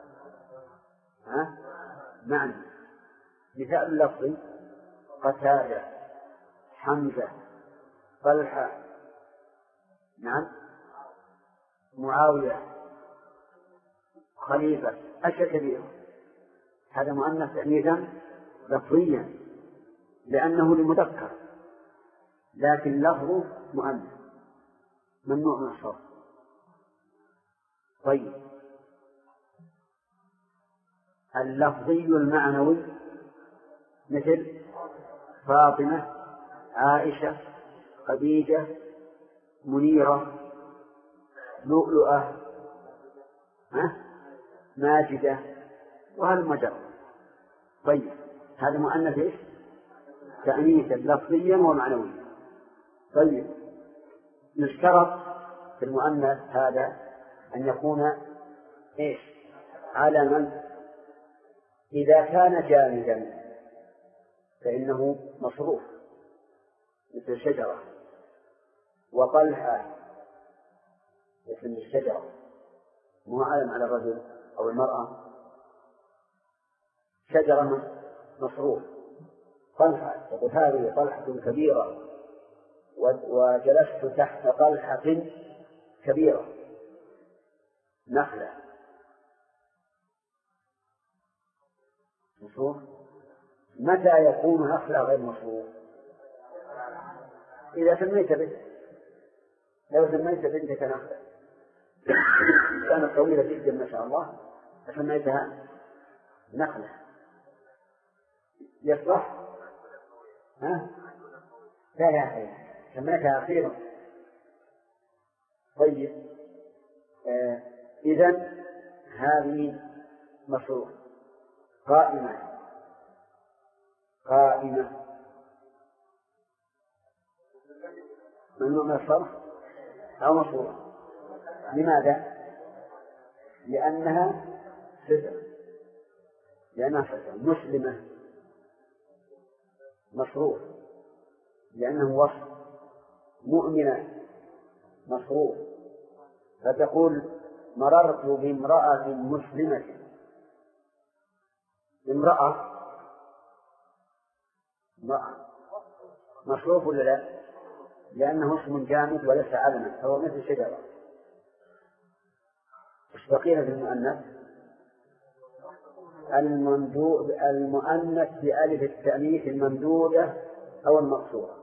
Speaker 1: معنى. مثال اللفظي قتادة، حمزة، طلحة، نعم، معاوية، خليفة، أشياء كبيرة. هذا مؤنث تأنيثا لفظيا لأنه لمذكر، لكن لفظه مؤنث ممنوع من الصرف. طيب اللفظي المعنوي مثل فاطمة، عائشة، خديجة، منيرة، لؤلؤة، ماجدة، وهذا مجرد. طيب هذا مؤنث إيش؟ تأنيثا لفظيا ومعنويا. طيب يشترط في المؤنث هذا أن يكون إيش؟ علما. إذا كان جامدا فإنه مصروف مثل شجرة، وطلحة اسم الشجرة مو علم على الرجل أو المرأة، شجرة مصروف. طلحة تقول هذه طلحة كبيرة وجلست تحت طلحة كبيرة، نخلة مصروف. متى يكون نخلة غير مصروف؟ إذا سميت به. لو سميت بنتك نخلة كانت طويلة جدا ما شاء الله فسميتها نخلة يصلح؟ لا يا أخي سميتها أخيرا. طيب إذن هذه مصروف. قائمة ممنوع من الصرف أو مصروف. لماذا؟ لأنها صفة. مسلمة مصروف لأنه وصف. مؤمنة مصروف. فتقول مررت بامرأة مسلمة. امرأة مصروف ولا لا؟ لأنه اسم جامد وليس علما، فهو مثل شجرة. ايش بقينا في المؤنث؟ المؤنث بألف التأنيث الممدودة أو المقصورة.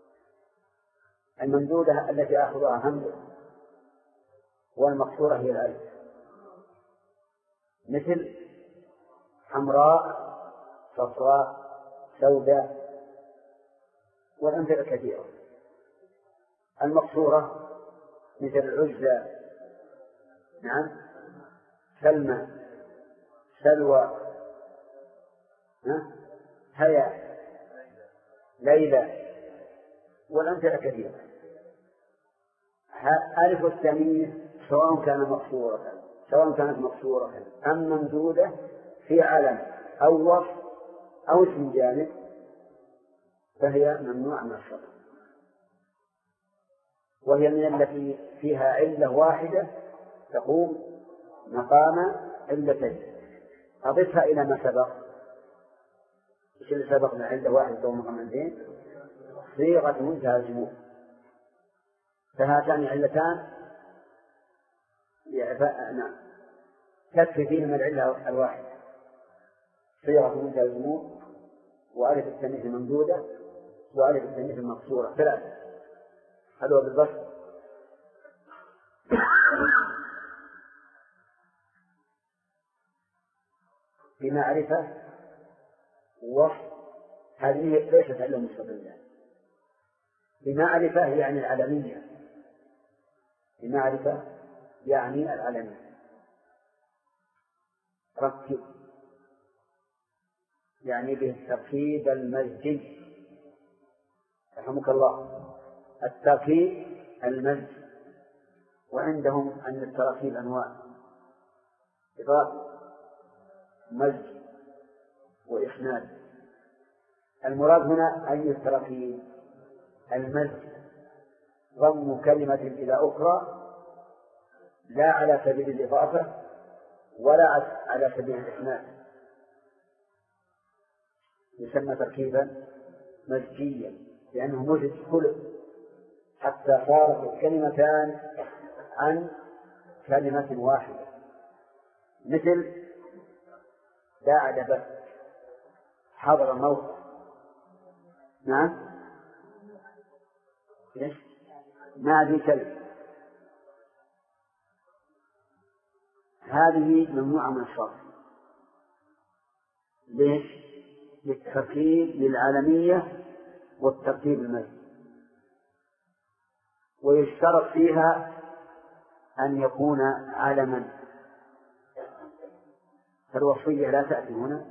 Speaker 1: الممدودة التي آخذها همزة، والمقصورة هي الألف، مثل حمراء، صفراء، سوداء، والأمثلة كثيرة. المقصورة مثل العزى، نعم، سلمى، سلوى، هيا، ليلى، والأمثلة كثيرة. ألف التمييز سواء كانت مقصورة أم ممدودة في علم أو وصف أو اسم جامد فهي ممنوعة من الصرف، وهي من التي فيها علة واحدة تقوم مقام علتين. أضفها إلى ما سبق. إيش اللي سبق من علة واحدة تقوم مقام علتين؟ صيغة منتهى الجموع. فهاتان علتان نعم تكفي فيهما العلة الواحدة، صيغة منتهى الجموع، وألف التأنيث الممدودة، وألف التأنيث المقصورة، ثلاثة. هذا هو بالضبط. بمعرفة وصف، هذه ليست علة مستقلة. بمعرفة يعني العلمية، بمعرفة يعني العلمية. ركب يعني به التركيب المزجي، رحمك الله، التركيب المزجي. وعندهم أن التراكيب أنواع: إضافة، مزج، وإسناد. المراد هنا أي التراكيب؟ المزج، ضم كلمة إلى أخرى لا على سبيل الإضافة ولا على سبيل الإسناد، يسمى تركيبا مزجيا، لأنه مزج كله حتى صارت الكلمتان عن كلمة واحدة، مثل باعد بس، حضر موقع. نعم، ليش؟ نادي كلب. هذه ممنوعة من الصرف. ليش؟ للتركيب للعالمية والترتيب المزجي. ويشترط فيها أن يكون علما، فالوصفية لا تأتي هنا،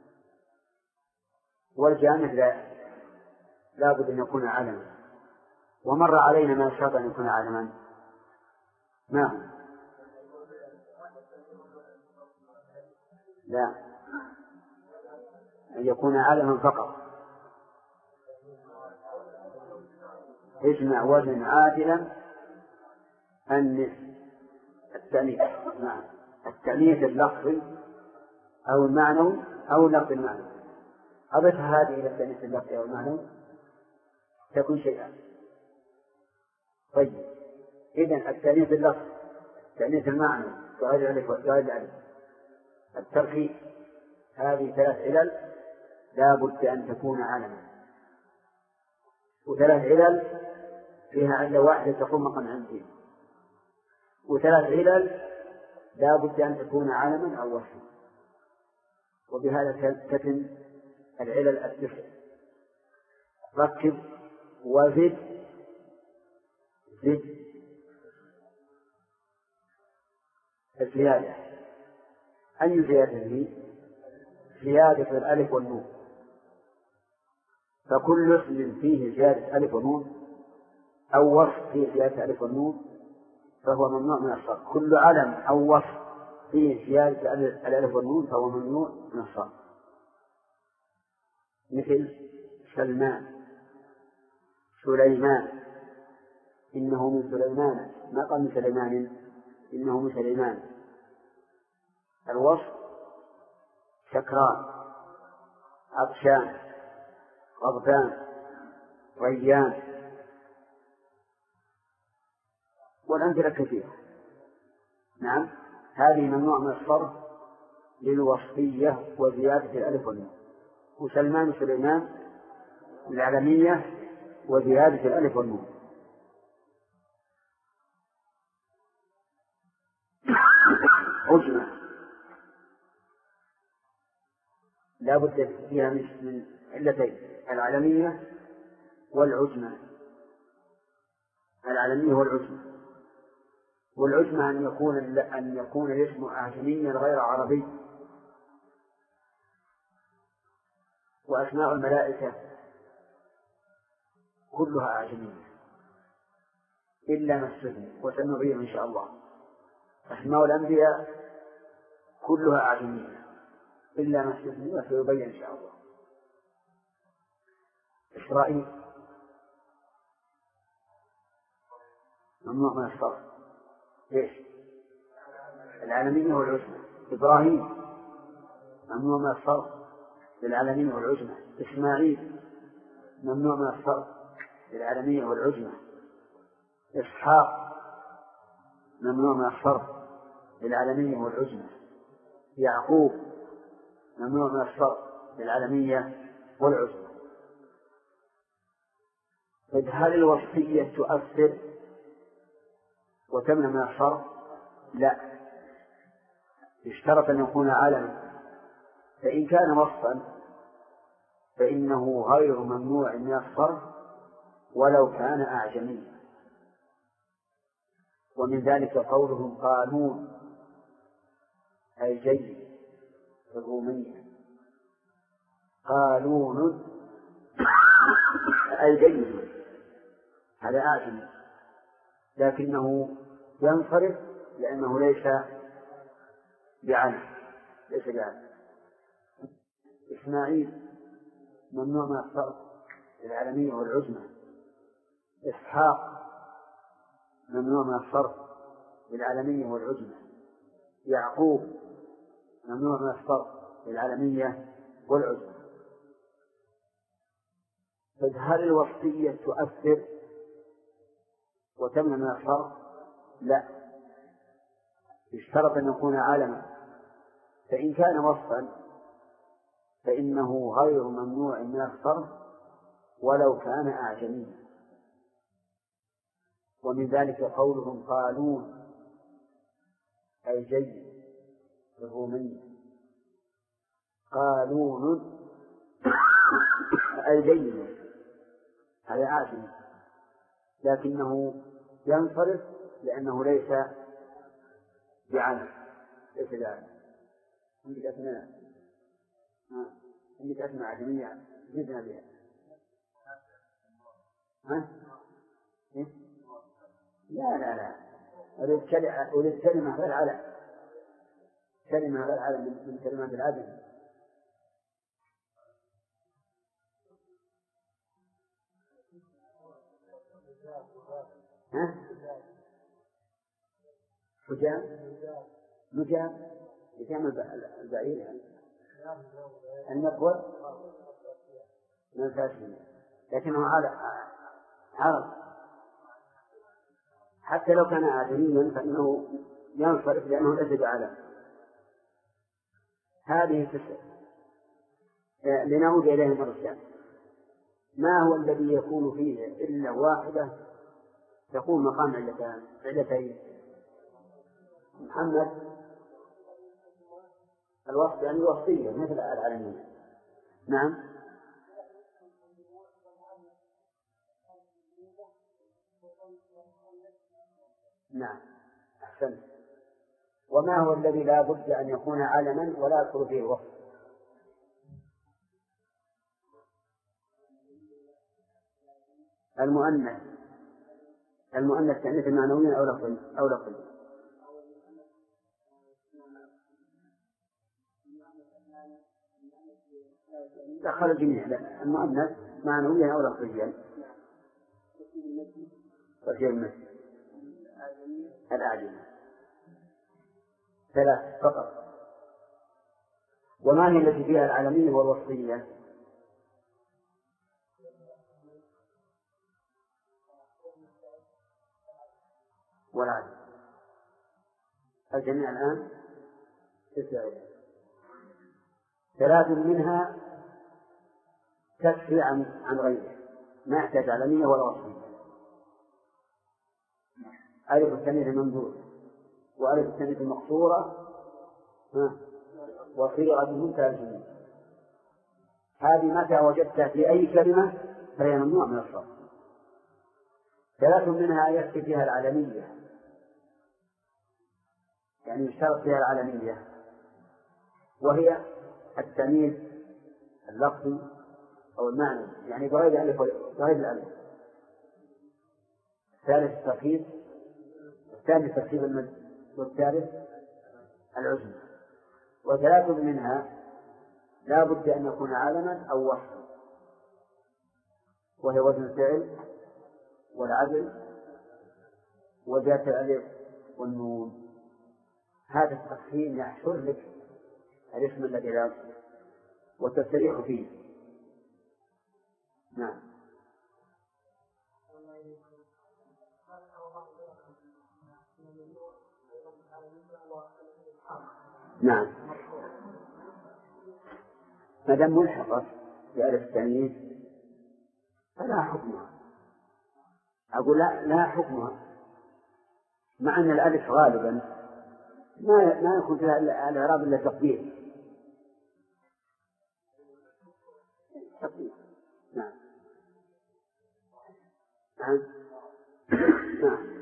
Speaker 1: والجامد لا بد أن يكون علما. ومر علينا ما شرط أن يكون علما. نعم. لا، أن يكون علما فقط. اجمع وزن عادلا التأنيث. نعم، التأنيث اللفظي أو المعنوي أو اللفظ المعنوي. أضف هذه إلى التأنيث اللفظي أو المعنوي تكون شيئا. طيب، إذن التأنيث اللفظي، التأنيث المعنوي، وغير الألف وغير الألف، التركيب، هذه 3 علل لا بد أن تكون علما. و3 علل فيها علة واحدة تقوم مقام عندي، و3 علل لا بد أن تكون علما أو وصفا. وبهذا تتم العلل 9. ركب وزد الزيادة. أي زيادة هي؟ زيادة الألف والنون. فكل اسم فيه زيادة ألف ونون أو وصف فيه زيادة ألف والنون فهو ممنوع من الصرف. كل علم أو وصف فيه زيادة الألف والنون فهو ممنوع من الصرف. مثل سلمان، سليمان، إنه من سليمان، ما قال من سليمان، إنه من سليمان. الوصف سكران، عطشان، غضبان، ريان، والأمثلة كثيرة. نعم، هذه ممنوع من الصرف للوصفية وزيادة الألف والنون. وسلمان وسليمان للعلمية وزيادة الألف والنون. عجمة لا بد فيها من علتين: العلمية والعجمة. العلمية والعجمة. والعجمة أن يكون الاسم أعجميا غير عربي. وأسماء الملائكة كلها أعجمية إلا ما استثني، وسنبين إن شاء الله. أسماء الأنبياء كلها أعجمية إلا ما استثني، وسيبين إن شاء الله. إسرائيل ممنوع من الصرف. ليش؟ العالمية والعجمة. إبراهيم ممنوع من الصرف للعالمية والعجمة. إسماعيل ممنوع من الصرف للعالمية والعجمة. إسحاق ممنوع من الصرف للعالمية والعجمة. يعقوب ممنوع من الصرف للعالمية والعجمة. إذ هل الوصفية تؤثر وتمنع من الصرف؟ لا، اشترط أن يكون علما. فإن كان وصفا فإنه غير ممنوع من الصرف ولو كان أعجميا. ومن ذلك قولهم قانون أي جيد الرومية. قانون أي جيد، هذا أعجمي لكنه ينصرف لأنه ليس بعلم. إسماعيل ممنوع من الصرف للعالمية والعجمة. إسحاق ممنوع من الصرف للعالمية والعجمة. يعقوب ممنوع من الصرف للعالمية والعجمة. هل الوصفية تؤثر وتمنع من الصرف؟ لا، اشترط أن يكون علما. فإن كان وصفا فإنه غير ممنوع من الصرف ولو كان أعجميا. ومن ذلك قولهم قانون أي جيد الرومية. قانون أي جيد، هذا أعجمي لكنه ينصرف لأنه ليس بعلم ليس بعلم. عندك أسماء عندك أسماء عجمية جدنا بها. ها؟ لا أريد كلمة غير علم، كلمة غير علم من كلمات العدم. ها؟ حجام لجام البعير يعني النقوى من الفاسدين، لكنه عرض حتى لو كان آدميا فإنه ينصرف لأنه ليس بعلم. هذه تسع لنعود إليه مرة ثانية. ما هو الذي يكون فيه إلا واحدة تقوم مقام علتين؟ محمد الوصف يعني الوصفية مثل العلمية. نعم. نعم أحسنت. وما هو الذي لا بد أن يكون علما ولا يدخل فيه الوصف؟ المؤنث تأنيث معنويا أو لفظيا. دخل الجميع. المؤنث معنويا أو لفظيا. وفي المثل الأعجمي 3 فقط. وما هي التي فيها العالمية والوصفية؟ والعدل. الجميع الآن 9. 3 منها تكفي عن غيره، ما يحتاج علمية ولا وصفية. ألف التانيث الممدود، وألف التانيث المقصورة، وصيغة بمنتهى الجميع. هذه متى وجدتها في أي كلمة فهي ممنوع من الصرف. 3 منها يكفي فيها العالمية، يعني يشترط فيها العالمية، وهي التمييز اللفظي أو المعنى، يعني بغير الألف. الثالث التركيب، الثاني تركيب المد، والثالث العزم. 3 منها لا بد أن يكون علما أو وصفا، وهي وزن الفعل والعدل وذات الألف والنون. هذا التقسيم يحشر لك الاسم الذي لا يصلح والتسريح فيه. نعم. نعم. ما دام ملحقة بألف التأنيث فلا حكمها. أقول لا حكمها، مع أن الألف غالبا ما يكون فيها الإعراب إلا تقدير. نعم. نعم. نعم.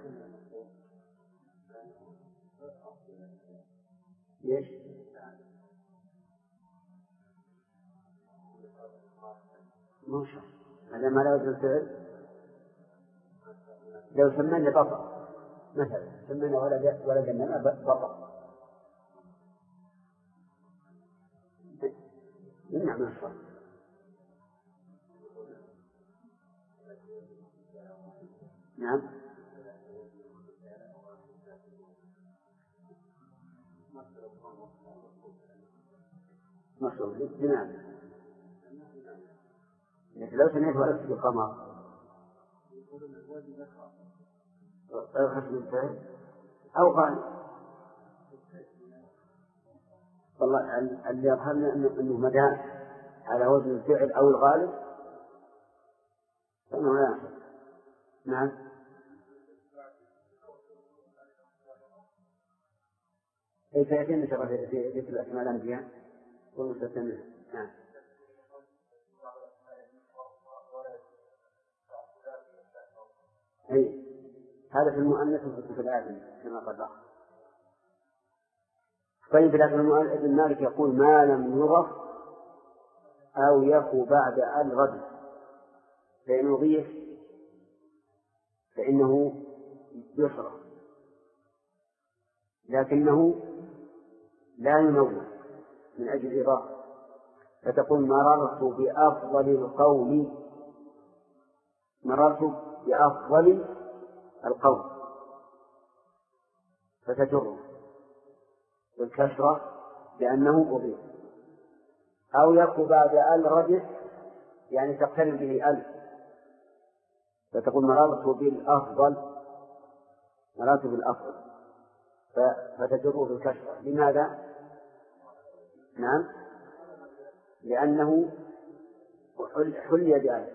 Speaker 1: ليش؟ ما شاء هذا ما لا وزن الفعل. لو سمينا بطل مثلا، سمينا ولدا لنا بطل، يمنع من الصرف. نعم. مصروف لماذا؟ لو سميت ولدت بالقمر خشم الفعل أو غالب. والله اللي يظهرنا أنه مدى على وزن الفعل أو الغالب فإنه لا يصح. نعم. كيف يتم شرف في ذكر الأسماء الأنبياء والمستثنى؟ نعم. أي هذا في المؤنث وفي الآدم كما قد ذكر. طيب لكن ابن مالك يقول ما لم يضف أو يكو بعد الغد، فإن أضيف فإنه يصرف، لكنه لا ينوع من أجل الإضافة، فتقول مررت بأفضل القوم، مررت بأفضل القوم، فتجره بالكسرة لأنه أضيف. أو يكو بعد الردف يعني تقترن به ألف، فتقول مررت بالأفضل، مررت بالأفضل، فتجره بالكسرة. لماذا؟ نعم، لأنه حلي بألف،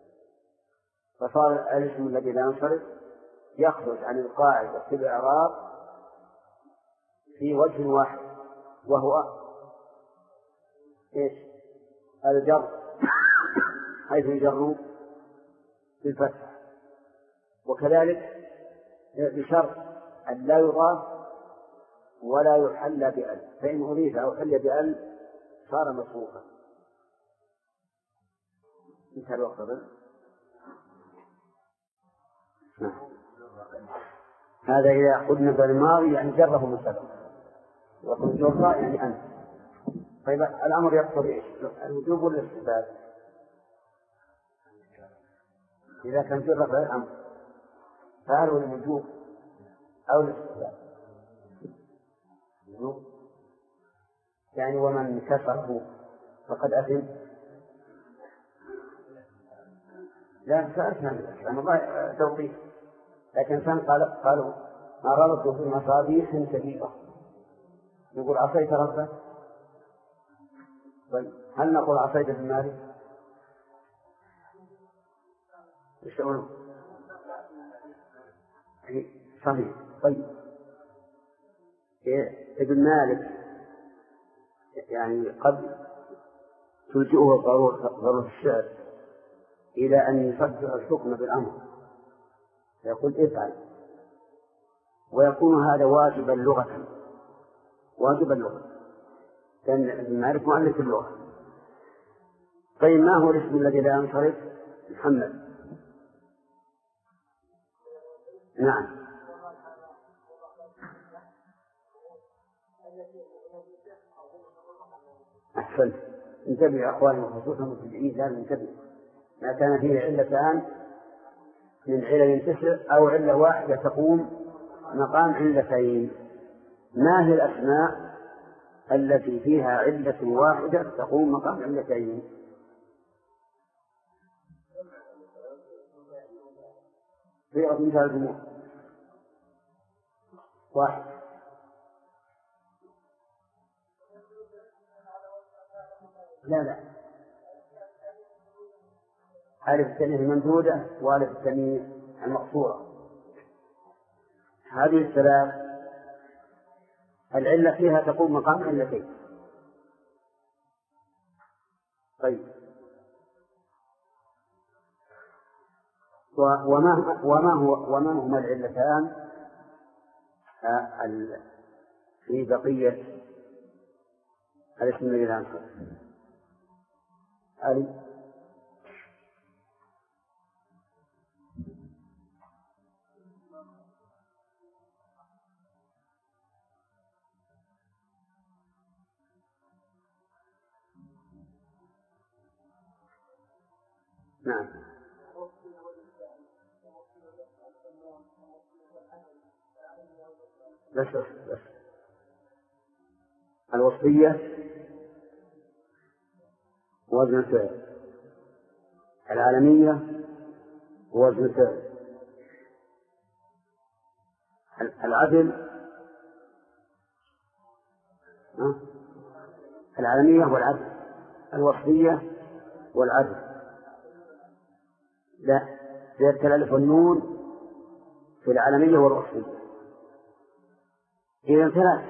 Speaker 1: فصار الاسم الذي لا ينصرف يخرج عن القاعدة في الإعراب في وجه واحد، وهو إيش؟ الجر، حيث يجر بالفتح، وكذلك بشرط أن لا يضاف ولا يحل بأل، فإن أضيف أو حل بأل صار مصروفا. انتهى الوقت. هذا إذا قلنا بالماضي يعني جره من سبب، وقل جره يعني أنت. طيب الأمر يقتضي إيش؟ الوجوب ولا الاستحباب؟ إذا كان جره فالأمر، فهل هو الوجوب أو الاستحباب؟ يعني ومن كسره فقد أثم. لا فأفهم الله توقيف، لكن كان قالوا ما ربط في مصابيح كبيرة، يقول عصيت ربك. طيب هل نقول عصيت ابن مالك؟ يشعرون صحيح. طيب ابن مالك يعني قد تلجئه ضرورة الشعر إلى أن يصدر الحكم بالأمر، فيقول افعل، ويكون هذا واجبا لغة، واجبا لغة، لأن ابن مالك مؤلف اللغة. طيب ما هو الاسم الذي لا ينصرف؟ محمد. نعم. أحسنت، انتبه يا أخواني وخصوصا المبتدئين، لازم انتبه. ما كان فيه علتان من علل 9 أو علة واحدة تقوم مقام علتين. ما هي الأسماء التي فيها علة واحدة تقوم مقام علتين؟ في مثال الجموع واحد. لا ألف التانيث الممدودة وألف التانيث المقصورة، هذه الثلاث العلة فيها تقوم مقام علتين. طيب وما هما العلتان في بقية الاسم الذي لا ينصرف؟ نعم. بس الوصفية وزن فعل، العالمية وزن فعل، العدل العالمية والعدل، الوصفية والعدل. لا، زيادة الألف والنون في العالمية والوصفية، إذن ثلاث: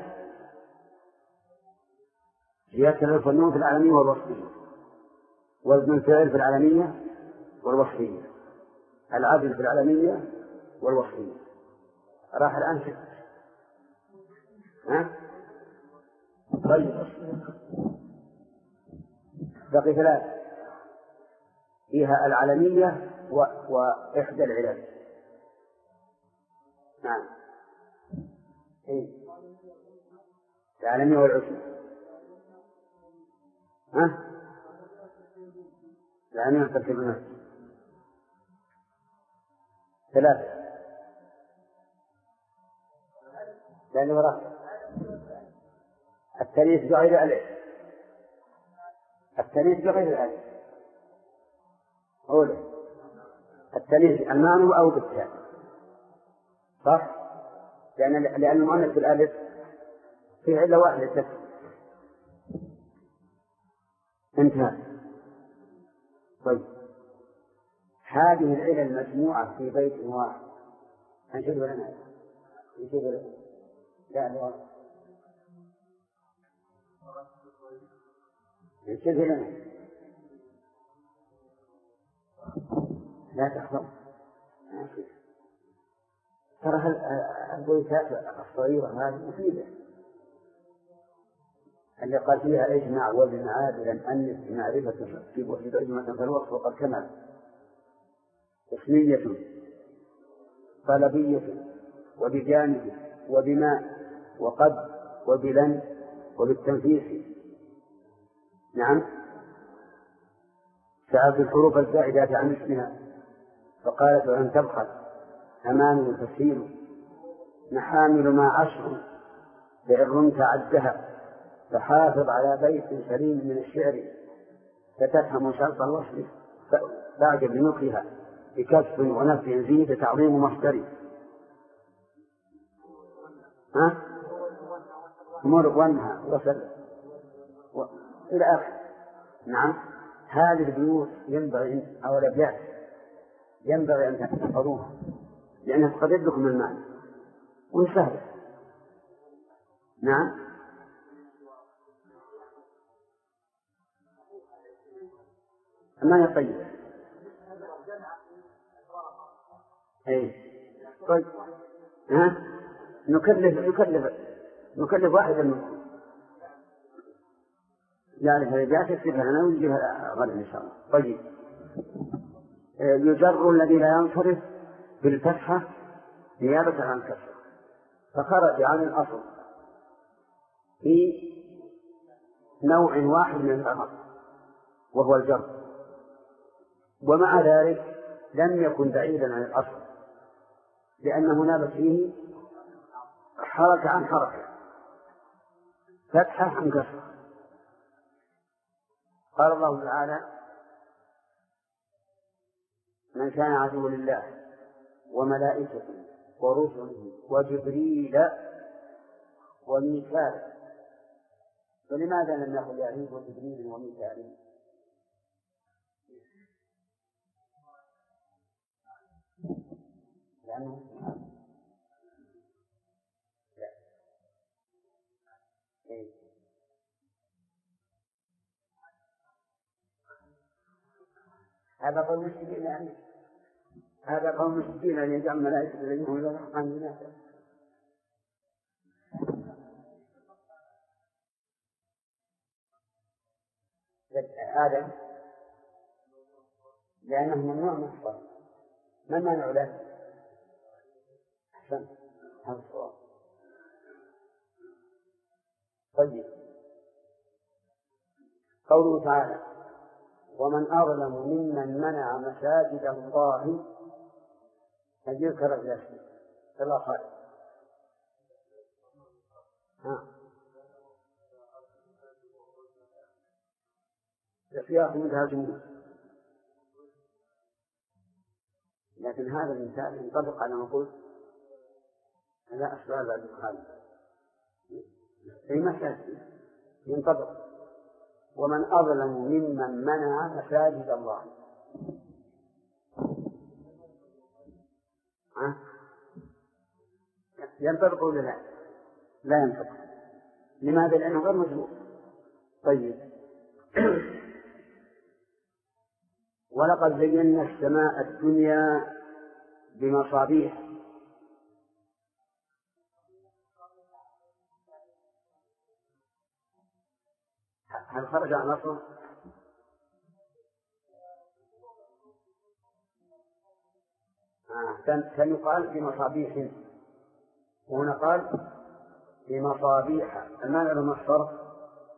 Speaker 1: زيادة الألف والنون في العالمية والوصفية، وزن الفعل في العالمية والوصفية، العدل في العالمية والوصفية. راح الآن طيب بقي ثلاث فيها العلمية وإحدى العلل. نعم العلمية والعجمة. العلمية ترتيب النفس ثلاثة لأنه وراء التأنيث بغير ألف. التأنيث بغير ألف أولا التأنيث المعنى أو بالتاء صح؟ لأن المؤنث بالألف في علة واحدة تكفي. انتهى. طيب هذه العلة المجموعة في بيت واحد أنشد لنا لا انشد لنا لا تحفظ. ترى البيوتات الصغيرة هذه مفيدة اللي قال فيها اجمع وزن عادلا أنس بمعرفة في وحيد أجمة فالوقت وقد كمل. اسمية طلبية وبجانب وبماء وقد وبلن وبالتنفيس. نعم سألت الحروف الزائدة عن اسمها فقالت ولن تبخل أمان تسير نحامل ما عشر بإن تعدها فحافظ على بيت سليم من الشعر فتفهم شرط الوصل تعجب بنطقها بكسب ونفي زيد تعظيم مصدري. مر وانهى وصل إلى آخر. نعم هذه البيوت ينبغي أو الأبيات ينبغي أن تحفظوها لأنها تقرب لكم المعنى وسهلة. نعم ما يطيب. طيب نكلف واحدا منكم يعرف الرجال يكتبها لنا ويجيها غدا إن شاء الله. طيب يجر الذي لا ينصرف بالفتحة نيابة عن الكسر فخرج عن الأصل في نوع واحد من الأمر وهو الجر ومع ذلك لم يكن بعيدا عن الأصل لأنه نابت فيه حركة عن حركة فتحة عن كسر. قال الله تعالى من كان عدو لله وملائكته ورسله وجبريل وميكال. فلماذا لم يقل يعيد وجبريل وميكال؟ لأنه هذا قول المشركين يعني هذا قول المشركين أن يجعل الملائكة الذين إلى الرحمن إناثا. آدم لأنه ممنوع من الصلاة ما مانع له؟ أحسن هذا الصواب. طيب قوله تعالى ومن أظلم ممن منع مساجد الله أن يذكر باسمه فلا خالد. السياق منتهى الجمهور لكن هذا المثال ينطبق على ما قلت لا أسباب بعد الخالد في مسألة ينطبق ومن أظلم ممن منع مساجد الله. ينطبق ولا لا؟ لا ينطبق. لماذا؟ لأنه غير مجموع. طيب ولقد زينا السماء الدنيا بمصابيح هل خرج عن أصله؟ كان يقال بمصابيح، وهنا قال بمصابيح. المعنى المصدر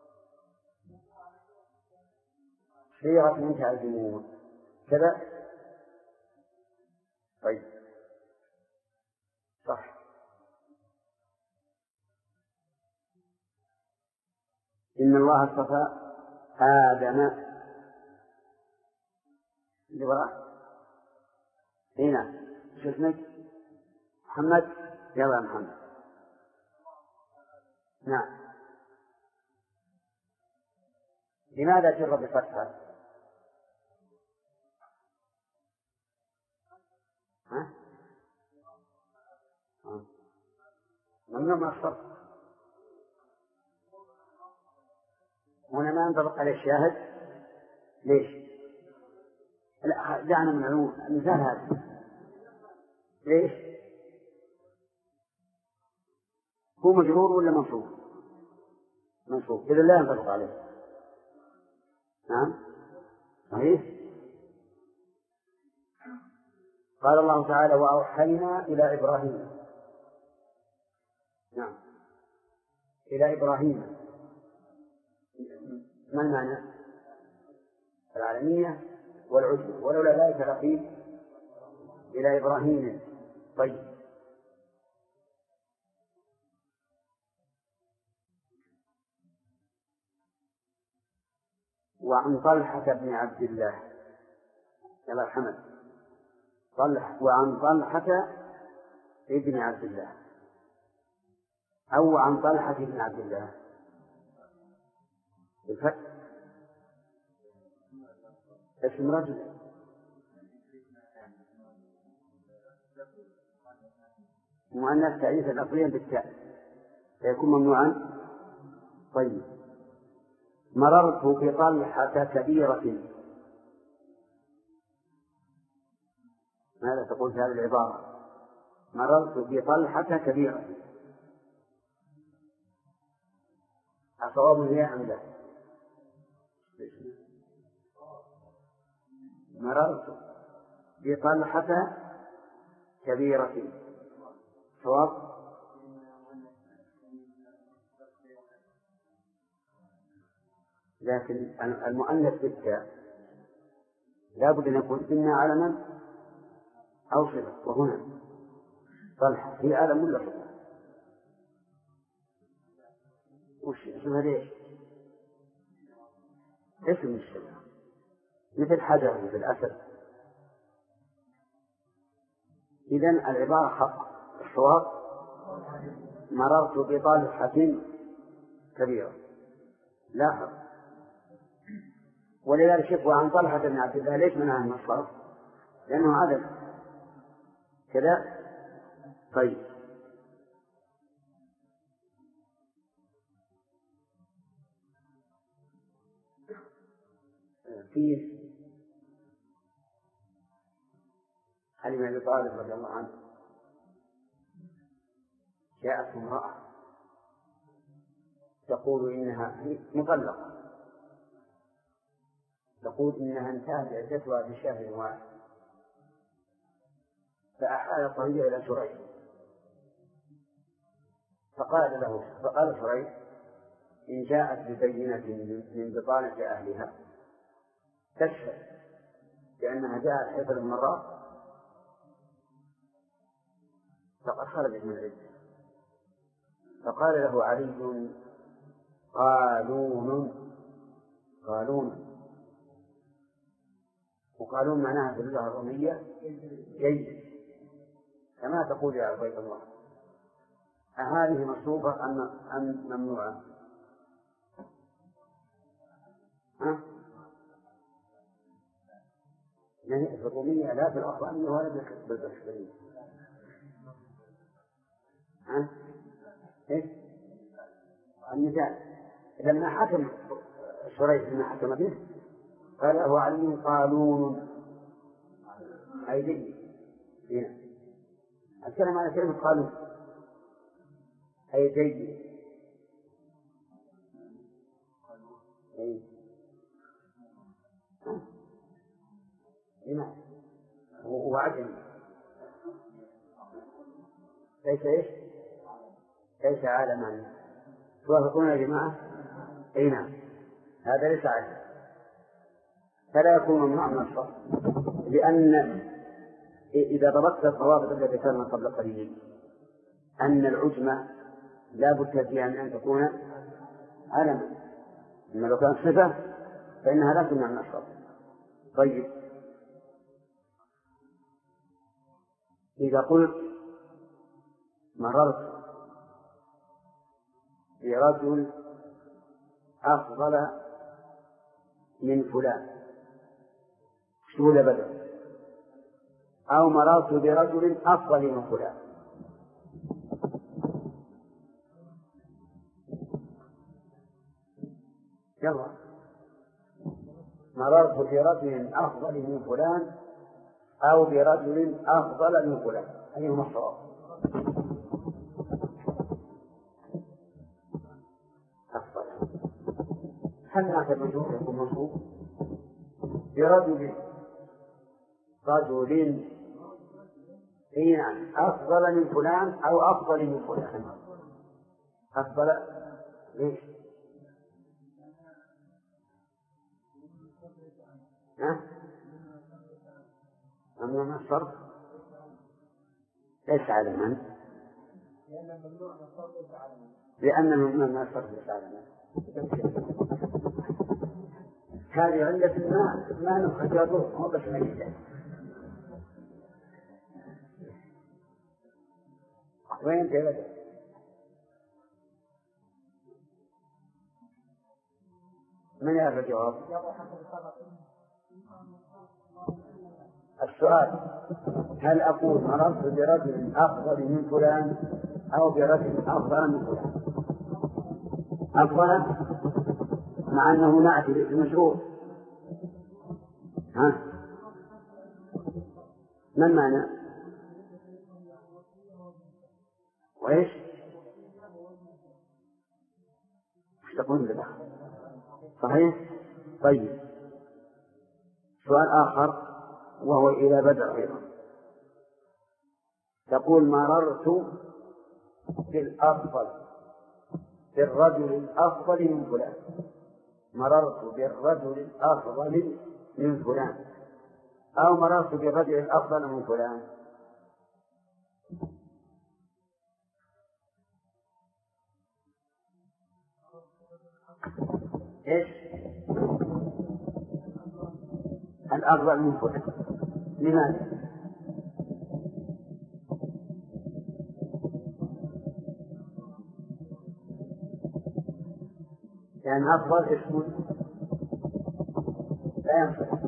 Speaker 1: صيغة منتهى الجمود كذا. طيب صح. إن الله اصطفى آدم اللي وراه هنا. شو اسمك؟ محمد. يلا يا محمد. نعم. لماذا جر بفتحة؟ ممنوع من الصرف. هنا ما ينطبق على الشاهد. ليش؟ لا دعنا من المثال هذا. ليش؟ هو مجرور ولا منصوب؟ منصوب، إذا لا ينطبق عليه. نعم صحيح. قال الله تعالى وأوحينا إلى إبراهيم. نعم إلى إبراهيم. ما المعنى؟ العالمية والعجم، ولولا ذلك لقيل إلى إبراهيم. طيب وعن طلحة بن عبد الله. يلا حمد. وعن طلحة ابن عبد الله أو عن طلحة بن عبد الله بالفتح. اسم رجل مؤنث تأنيثا لفظيا بالتاء فيكون ممنوعا. طيب مررت بطلحة كبيرة. ماذا تقول في هذه العبارة؟ مررت بطلحة كبيرة. أصواب هي أم لا؟ مررت بطلحة كبيرة. صواب. لكن المؤنث بالتاء لا بد أن يكون إما علما أو صفة، وهنا طلحة هي علم ولا صفة؟ وش اسمها ليش؟ اسم الشيء مثل حجر مثل أسد. إذن العبارة خطأ. الصواب مررت بطلحة كبيرة. لاحظ. ولذلك شوفوا عن طلحة بن عبد الله ليش منها المصدر؟ لأنه عدل كذا. طيب فيه علي بن أبي طالب رضي الله عنه جاءت امرأة تقول إنها مطلقة، تقول إنها انتهت عدتها بشهر واحد، فأحال طريق إلى شريح. فقال شريح إن جاءت ببينة من بطانة أهلها تشهد بأنها جاءت 10 مرات فقد خرجت من العدة. فقال له علي قالون وقالون معناها في اللغة الرومية جيد كما تقول يا عبيد الله. أهذه مصروفة أم ممنوعة؟ يعني في الرومية لا في الأخوانية ولا بالبشرية. إيش؟ المثال لما حكم شريح لما حكم به قال له علي قالون أي جيد. هنا أتكلم على كلمة قالون أي جيد. نعم وعدم ليس إيش؟ ليس عالما. توافقون يا جماعة؟ أي نعم، هذا ليس عالما، فلا يكون ممنوع من الصرف، لأن إذا ضبطت الضوابط التي ذكرنا قبل قليل أن العجمة لا بد فيها من أن تكون علما، إما لو كانت صفة فإنها لا تمنع من الصرف. طيب، إذا قلت مررت برجل أفضل من فلان شول بدر، أو مررت برجل أفضل من فلان، يلا مررت برجل أفضل من فلان أو برجل أفضل من فلان، أيهما الصواب؟ أفضل. هل هذا المجهول يكون منصوب برجل نعم أفضل من فلان أو أفضل من فلان؟ أفضل ليش؟ أمام الصرف ليس علما، لأن ممنوع الصرف ليس علما. هذه علة ما نخجره هو بس نجده. وين تلقى؟ من يعرف الجواب؟ السؤال: هل أقول مررت برجل أفضل من فلان أو برجل أفضل من فلان؟ أفضل مع أنه نعت المشروع. ما المعنى؟ وإيش؟ تقول لك صحيح؟ طيب، سؤال آخر وهو إلى بدر أيضا. تقول مررت بالرجل الأفضل من فلان، مررت بالرجل الأفضل من فلان أو مررت بالرجل الأفضل من فلان. إيش؟ الأفضل من فلان. لماذا؟ يعني أفضل اسم لا ينفع.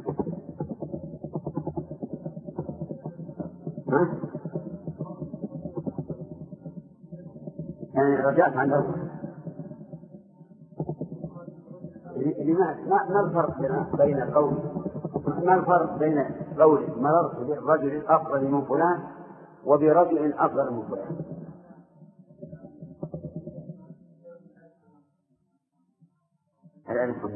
Speaker 1: يعني رجعت عن الأول. ما الفرق بين قول مررت بالرجل الأفضل من فلان وبرجل أفضل من فلان؟ الألف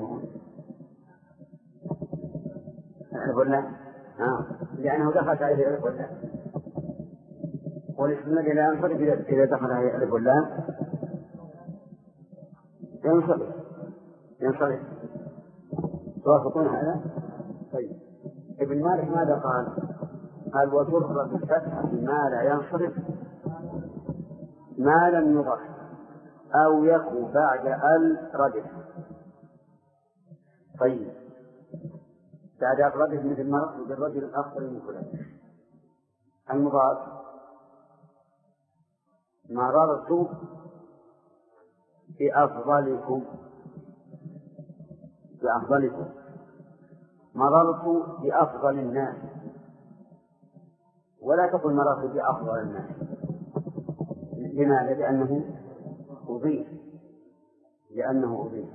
Speaker 1: واللام لأنه دخلت عليه الألف واللام، والاسم الذي لا ينصرف إذا دخل عليه الألف واللام ينصرف. توافقون هذا؟ طيب، ابن مالك ماذا قال وجر بالفتح ما لا ينصرف ما لم يضف أو يكو بعد الردف. طيب، بعد الردف مثل مررت بالرجل الأفضل من فلان. المضاف مررت بأفضلكم، مررت بأفضل الناس، ولا تقل مررت بأفضل الناس. لماذا؟ لأنه أضيف.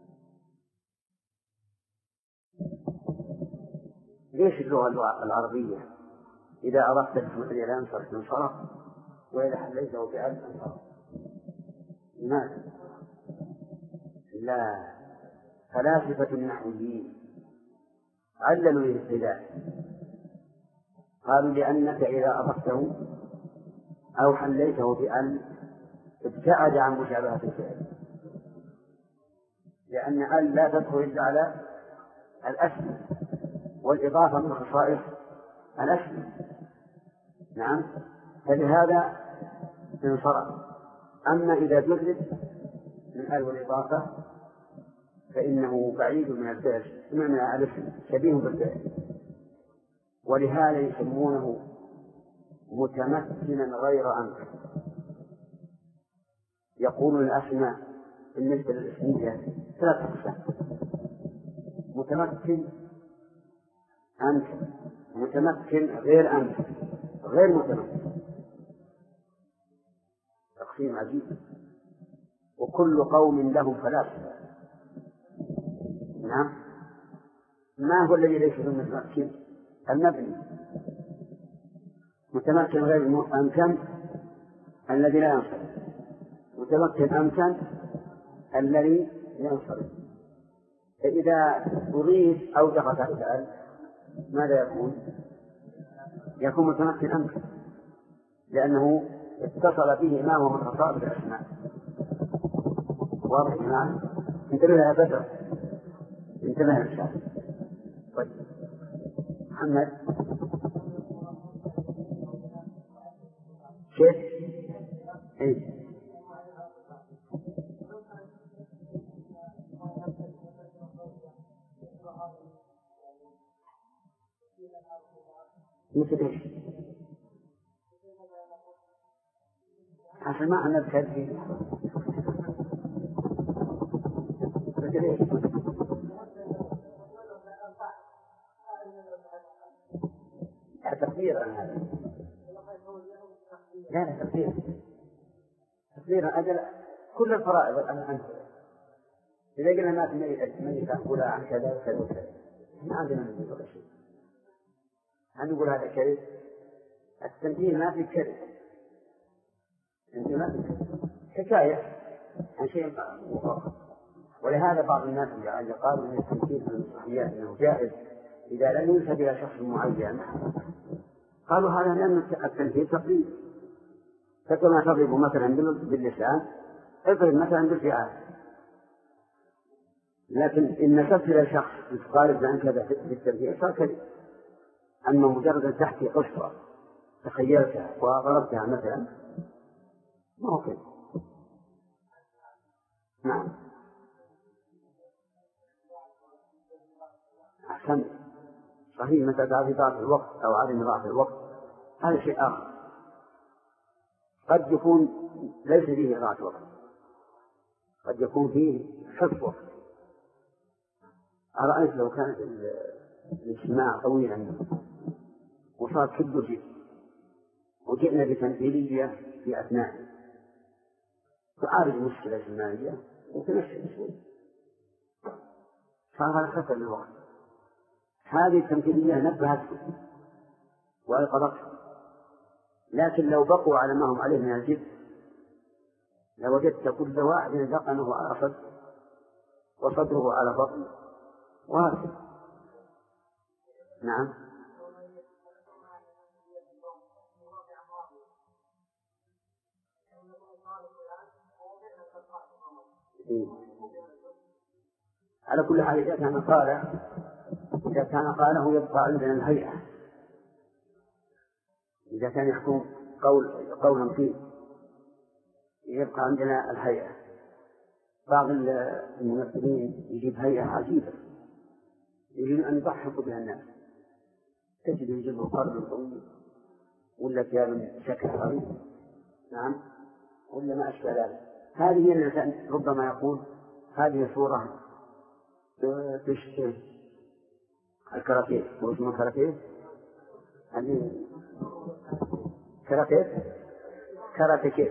Speaker 1: ليش اللغة العربية إذا أردت الاسم الذي لا ينصرف انصرف، وإذا حليته بألف انصرف؟ لماذا؟ لا، فلاسفة النحويين عللوا الاستدلال، قالوا لأنك إذا أضفته أو حليته بأن ابتعد عن مشابهة الفعل، لأن أن لا تدخل إلا على الأسم، والإضافة من خصائص الأسم. نعم، فلهذا انصرف. أما إذا جرد من أل والإضافة فإنه بعيد من الفعل، من الاسم، شبيه بالفعل، ولهذا يسمونه متمكنا غير أمكن. يقول الأسماء بالنسبة للاسمية 3 أقسام: متمكن أمكن، متمكن غير أمكن، غير متمكن. تقسيم عجيب. وكل قوم لهم فلاسفة. نعم، ما هو الذي ليس بالمتمكن؟ المبني. متمكن غير أمكن الذي لا ينصرف، متمكن أمكن الذي ينصرف. فإذا أضيف أو دخل الفعل ماذا يكون؟ يكون متمكن أمكن، لأنه اتصل به ما هو من خصائص الأسماء. واضح معنا؟ انتبه يا بدر، انتبه إن شاء الله. طيب محمد كيف؟ إيه؟ مثل إيش؟ عشان ما أنا أذكر فيه. مثل إيش؟ تقدير عن هذا. لا تقدير أجل كل الفرائض الآن. إذا قلنا ما في ميت أقول عن كذا وكذا وكذا، ما عندنا من هذا الشيء. نقول هذا كذب. التمثيل ما في كذب، ما في حكاية عن شيء مخالف. ولهذا بعض الناس اللي قالوا ان التمثيل في المسرحيات انه جائز اذا لم ينسب الى شخص معين، قالوا هذا لان التمثيل تقليد. فكما تضرب مثلا باللسان اضرب مثلا بالفعال، لكن ان نسبت الى شخص تقارب عن كذا في التمثيل صار كذب. اما مجرد ان تحكي قصه تخيلتها وضربتها مثلا ما هو كذب. نعم أحسن. صحيح، متى تعرف ضعف الوقت أو عدم ضعف الوقت هذا شيء آخر، قد يكون ليس فيه ضعف وقت، قد يكون فيه حفظ وقت. أرأيت لو كان الاجتماع طويلا وصار كله جيد وجئنا بتمثيلية في أثناء تعالج مشكلة اجتماعية وتمشي شوي، فهذا خطر للوقت. هذه التمثيلية نبهته وأيقظته، لكن لو بقوا على ما هم عليه من الجد لوجدت كل واحد ذقنه على صدر وصدره على بطن وهكذا. نعم على كل حال إذا كان قاله يبقى عندنا الهيئة. إذا كان يحكم قولا فيه يبقى عندنا الهيئة. بعض الممثلين يجيب هيئة عجيبة يريد أن يضحكوا بها الناس، تجد يجيب قرن طويل ولا ثياب شكل غريب، نعم، ولا ما أشبه ذلك. هذه التي ربما يقول هذه صورة تشبه الكاراتيه، واسمه الكاراتيه، هذه كاراتيه.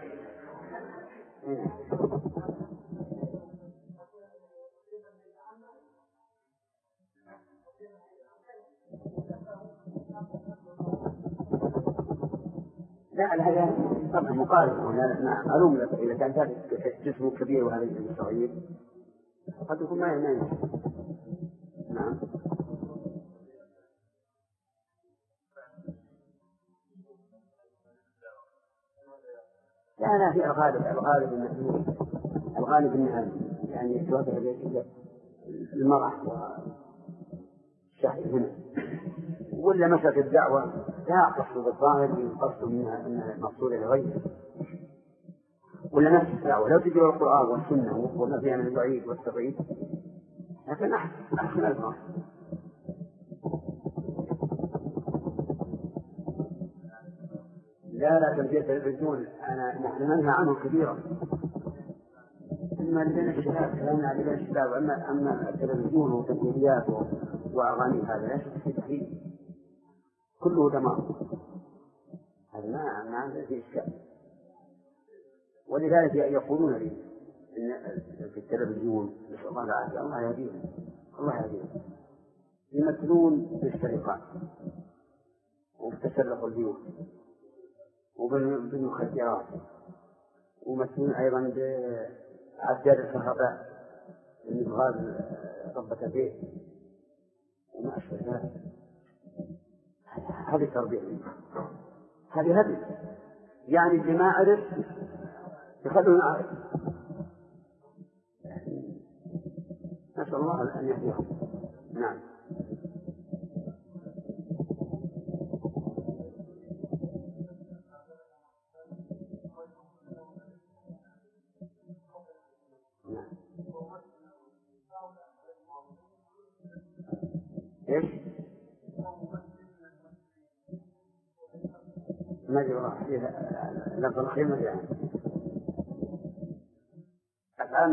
Speaker 1: لا هذا طبعا مقارنة. معلوم لك إذا كان هذا جسمه كبير وهذا جسمه صغير قد يكون ما ينام. نعم. لا في الغالب أنها يعني توجه المرأة والشهر هنا، ولا مسألة الدعوة لا قصد الظاهر يقصد منها المقصود لغيره، ولا نفس الدعوة لو تجرى القرآن والسنة وما فيها من الوعيد والترغيب لكن أحسن الظاهر. لا تمثيل التلفزيون نحن ننهى عنه كثيرا، إما لدينا الشباب كلامنا لدينا الشباب، أما التلفزيون وتمثيليات وأغاني هذا لا شك في تحريم كله تمام، هذا ما عنده فيه إشكال. ولذلك يقولون لي إن في التلفزيون نسأل الله العافية الله يهديهم يمثلون بالسرقات وبتسلق البيوت وبالمخدرات، ومثلون أيضا بعداد الكهرباء من غاز ربة البيت وما أشبه ذلك. هذه تربية، هذه هدي يعني اللي ما عرف يخلونه يعرف. نسأل الله أن يهديهم. نعم. إيش؟ ما جرى فيها لفظ الخيمة يعني أفعال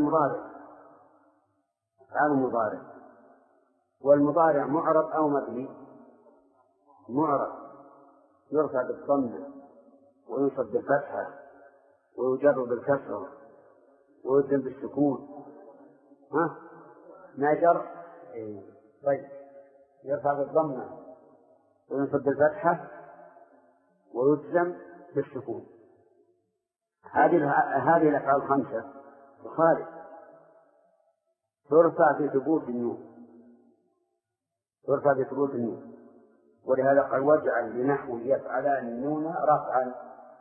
Speaker 1: مضارع والمضارع معرب أو مبني. معرب يرفع بالضمة وينصب بالفتحة ويجر بالكسرة ويجزم بالسكون. ما جر. طيب يرفع بالضمة وينصب بالفتحة ويجزم بالسكون. هذه الأفعال الخمسة تخالف، ترفع بثبوت النون، ولهذا قال واجعل لنحو يفعلان النون رفعا،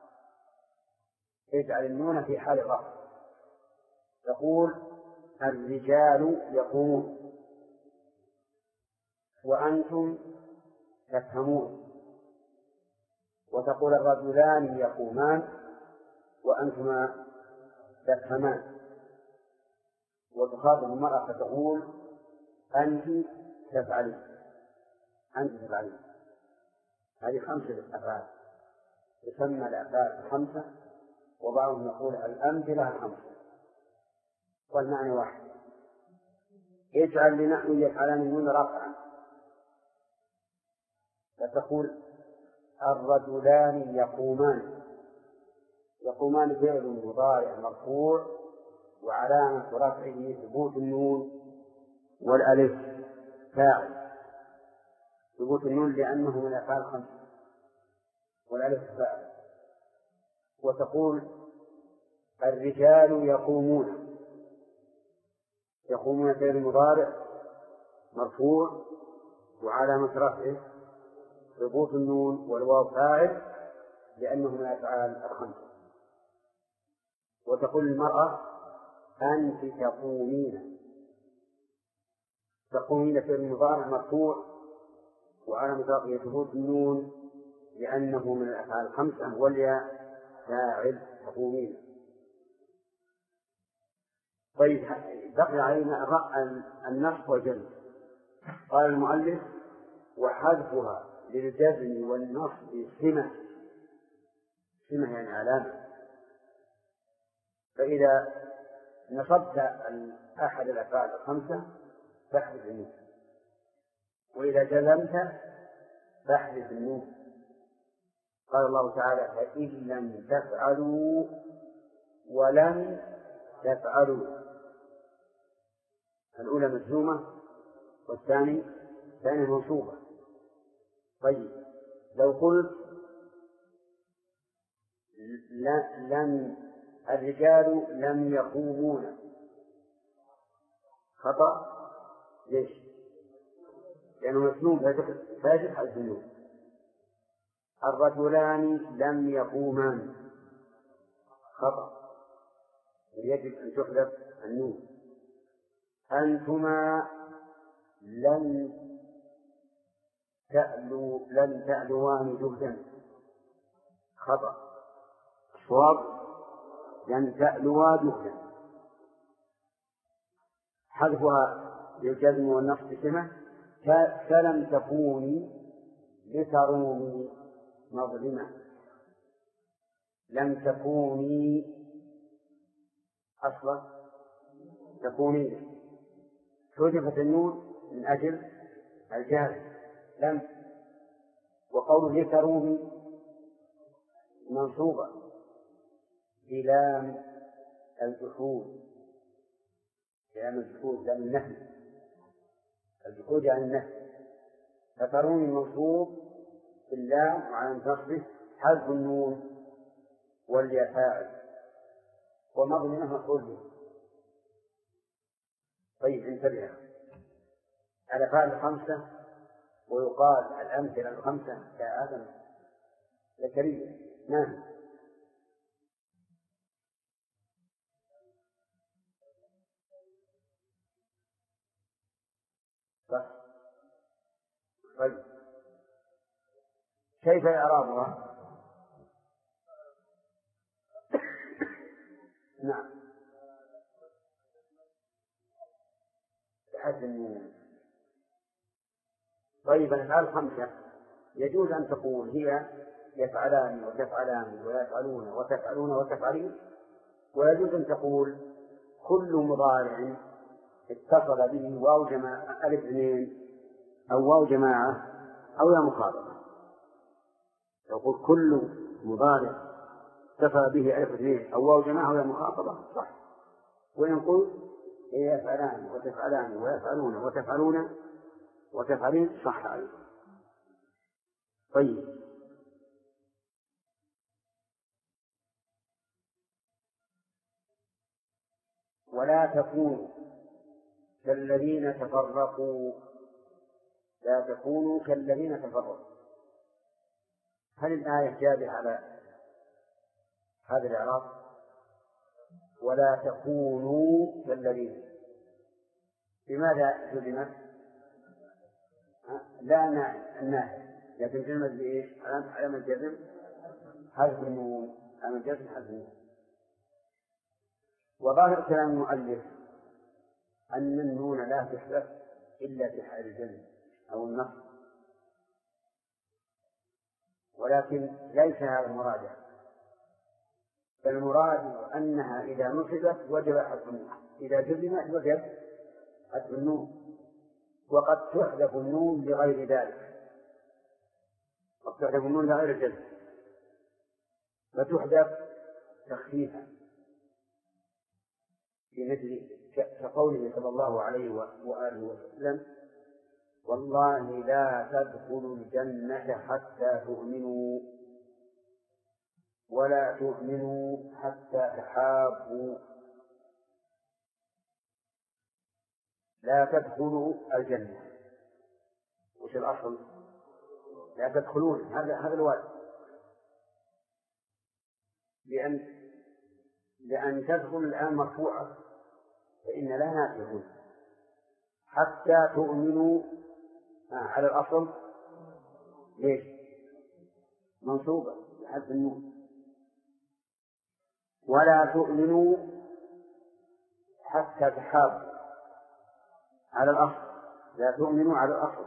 Speaker 1: اجعل النون في حال رفع. تقول الرجال يقومون وأنتم تفهمون، وتقول الرجلان يقومان وأنتما تفهمان، وتخاطب المرأة فتقول أنت تفعلين. هذه خمسة أفعال تسمى الأفعال الخمسة، وبعضهم يقول الأمثلة الخمسة والمعنى واحد. اجعل لنحو يفعلان النون رفعا، فتقول الرجلان يقومان فعل مضارع مرفوع وعلامة رفعه ثبوت النون والألف فاعل. ثبوت النون لأنه من الأفعال الخمسة والألف فاعل. وتقول الرجال يقومون فعل مضارع مرفوع وعلامة رفعه ثبوت النون والواو فاعل لأنه من الأفعال الخمسة. وتقول المرأة أنت تقومين فعل مضارع مرفوع وعلامة رفعه ثبوت النون لأنه من الأفعال الخمسة والياء فاعل تقومين. طيب بقي علينا النصب والجزم. قال المؤلف وحذفها للجزم والنصب سمة يعني علامة. فإذا نصبت أحد الأفعال الخمسة فاحذف النون، وإذا جزمت فاحذف النون. قال الله تعالى فإن لم تفعلوا ولم تفعلوا، الأولى مجزومة والثانية منصوبة. طيب لو قلت الرجال لم يقومون خطأ. ليش؟ لأنه مسنون فيجب حذف النون. الرجلان لم يقومان، خطأ، يجب أن تحذف النون. أنتما لن تألوان جهدا، خطأ، الصواب لن تألوا جهدا. حذفها للجزم والنصب سمة، فلم تكوني لترومي مظلمة. لم تكوني أصلا تكوني، حذفت النون من أجل الجهل لم. وقوله لترومي منصوبة بلام الجحود، لام الجحود لام النهي، الجحود عن النهي، فتروني منصوب باللام وعن نصبه حذف النون والياء فاعل، ومظلمة مفعول به. طيب انتبه على فعل الخمسة، ويقال الأمثلة الخمسة كآدم زكريا نعم. صح. طيب كيف إعرابها؟ نعم بحذف النون. طيب الأفعال الخمسة يجوز أن تقول هي يفعلان وتفعلان ويفعلون وتفعلون وتفعلين، ويجوز أن تقول كل مضارع اتصل به واو جماعة ألف اثنين أو واو جماعة أو يا مخاطبة. تقول كل مضارع اتصل به ألف اثنين أو واو جماعة أو يا مخاطبة صح. وإن قلت يفعلان وتفعلان ويفعلون وتفعلون وتفعلين صح عليكم. طيب ولا تكونوا كالذين تفرقوا، لا تكونوا كالذين تفرقوا. هل الآية جابت على هذا الإعراب؟ ولا تكونوا كالذين، لماذا جزمت؟ لا الناهي، لكن جزمت بإيش؟ علامة الجزم حذف النون، علامة الجزم حذف النون. وظاهر كلام المؤلف أن النون لا تحذف إلا في حال الجزم أو النصب، ولكن ليس هذا المراد، فالمراد أنها إذا نصبت وجب حذف النون، إذا جزمت وجب حذف النون. وقد تحذف النون لغير ذلك، قد تحذف النون لغير الجزم، فتحذف تخفيفا في مثل كقوله صلى الله عليه وآله وسلم والله لا تدخلوا الجنة حتى تؤمنوا ولا تؤمنوا حتى تحابوا. لا تدخلوا الجنة، وش الأصل؟ لا تدخلون، هذا الواجب، لأن تدخل الآن مرفوعة فإن لا نافعون. حتى تؤمنوا على الأصل ليش؟ منصوبة بحذف النون. ولا تؤمنوا حتى تحابوا على الأصل، لا تؤمنوا على الأصل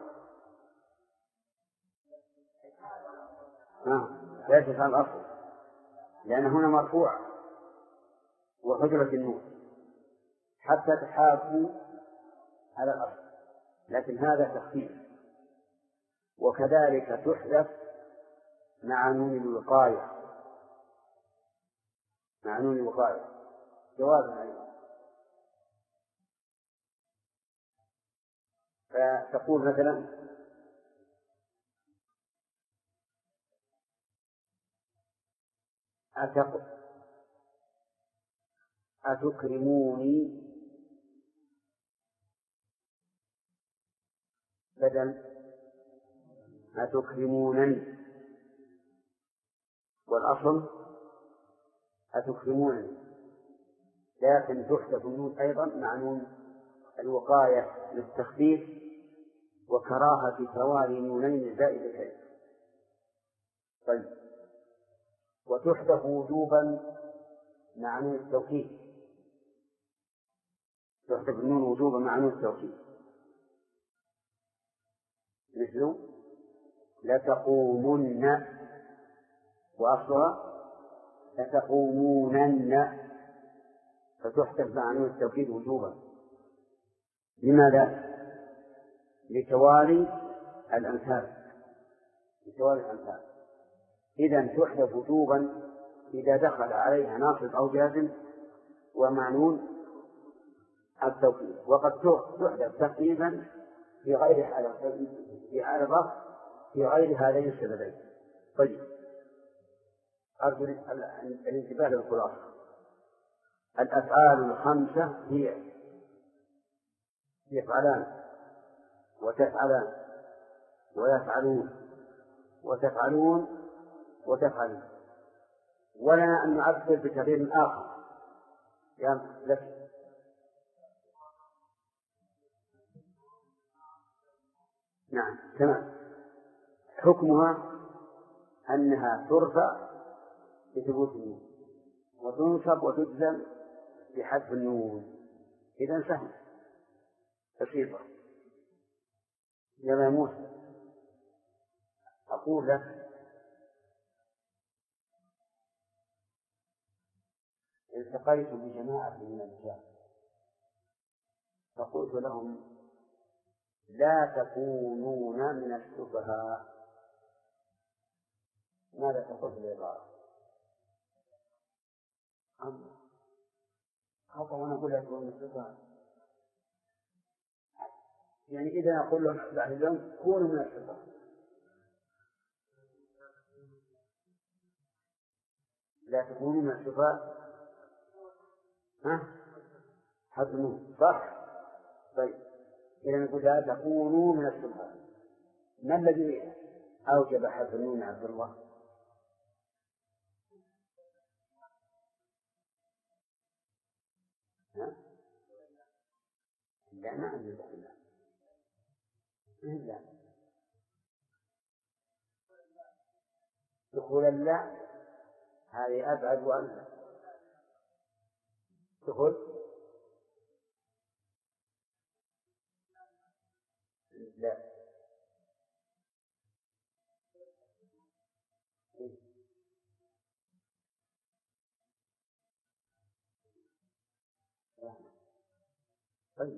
Speaker 1: ليست على الأصل، لأن هنا مرفوع وحجرة النون. حتى تحابوا على الأصل، لكن هذا تخفيف. وكذلك تحذف مع نون الوقاية، مع نون الوقاية جوازا أيضا. فتقول مثلا أتكرموني بدل أتكرمونني، والأصل أتكرمونني، لكن تحذف النون أيضا مع نون الوقاية للتخفيف وكراهة توالي نونين زائدتين. طيب، وتحذف وجوبا مع نون التوكيد، تحذف النون وجوبا مع نون التوكيد، مثل لتقومن، وأصلها لتقومونن، فتحذف مع نون التوكيد وجوبا. لماذا؟ لتوالي الأمثال، إذن تحذف وجوبا إذا دخل عليها ناصب أو جازم ومع نون التوكيد، وقد تحذف تقريبا في غير حالة في غير هذين السببين. طيب، أرجو الانتباه للخلاصة. الأفعال الخمسة هي يفعلان وتفعلان ويفعلون وتفعلون وتفعلون، ولنا أن نعبر بتعبير آخر لك. نعم تمام. حكمها أنها ترفع بثبوت النون وتنصب وتجزم بحذف النون. إذن سهل بسيطة. يا موسى، أقول لك التقيت بجماعة من الرجال فقلت لهم لا تكونون من السفهاء، ماذا تقول في العبارة؟ خطأ وأنا أقول لا تكونوا من السفهاء، يعني إذا أقول لهم بعد اليوم كونوا من السفهاء، لا تكونوا من السفهاء، حزموا صح؟ طيب، إذا نقول لا تكونوا من السفهاء. ما الذي أوجب حذف النون عبد الله؟ لا، ما عندي لا دخول لا، هذه أبعد وأن دخول لا. طيب،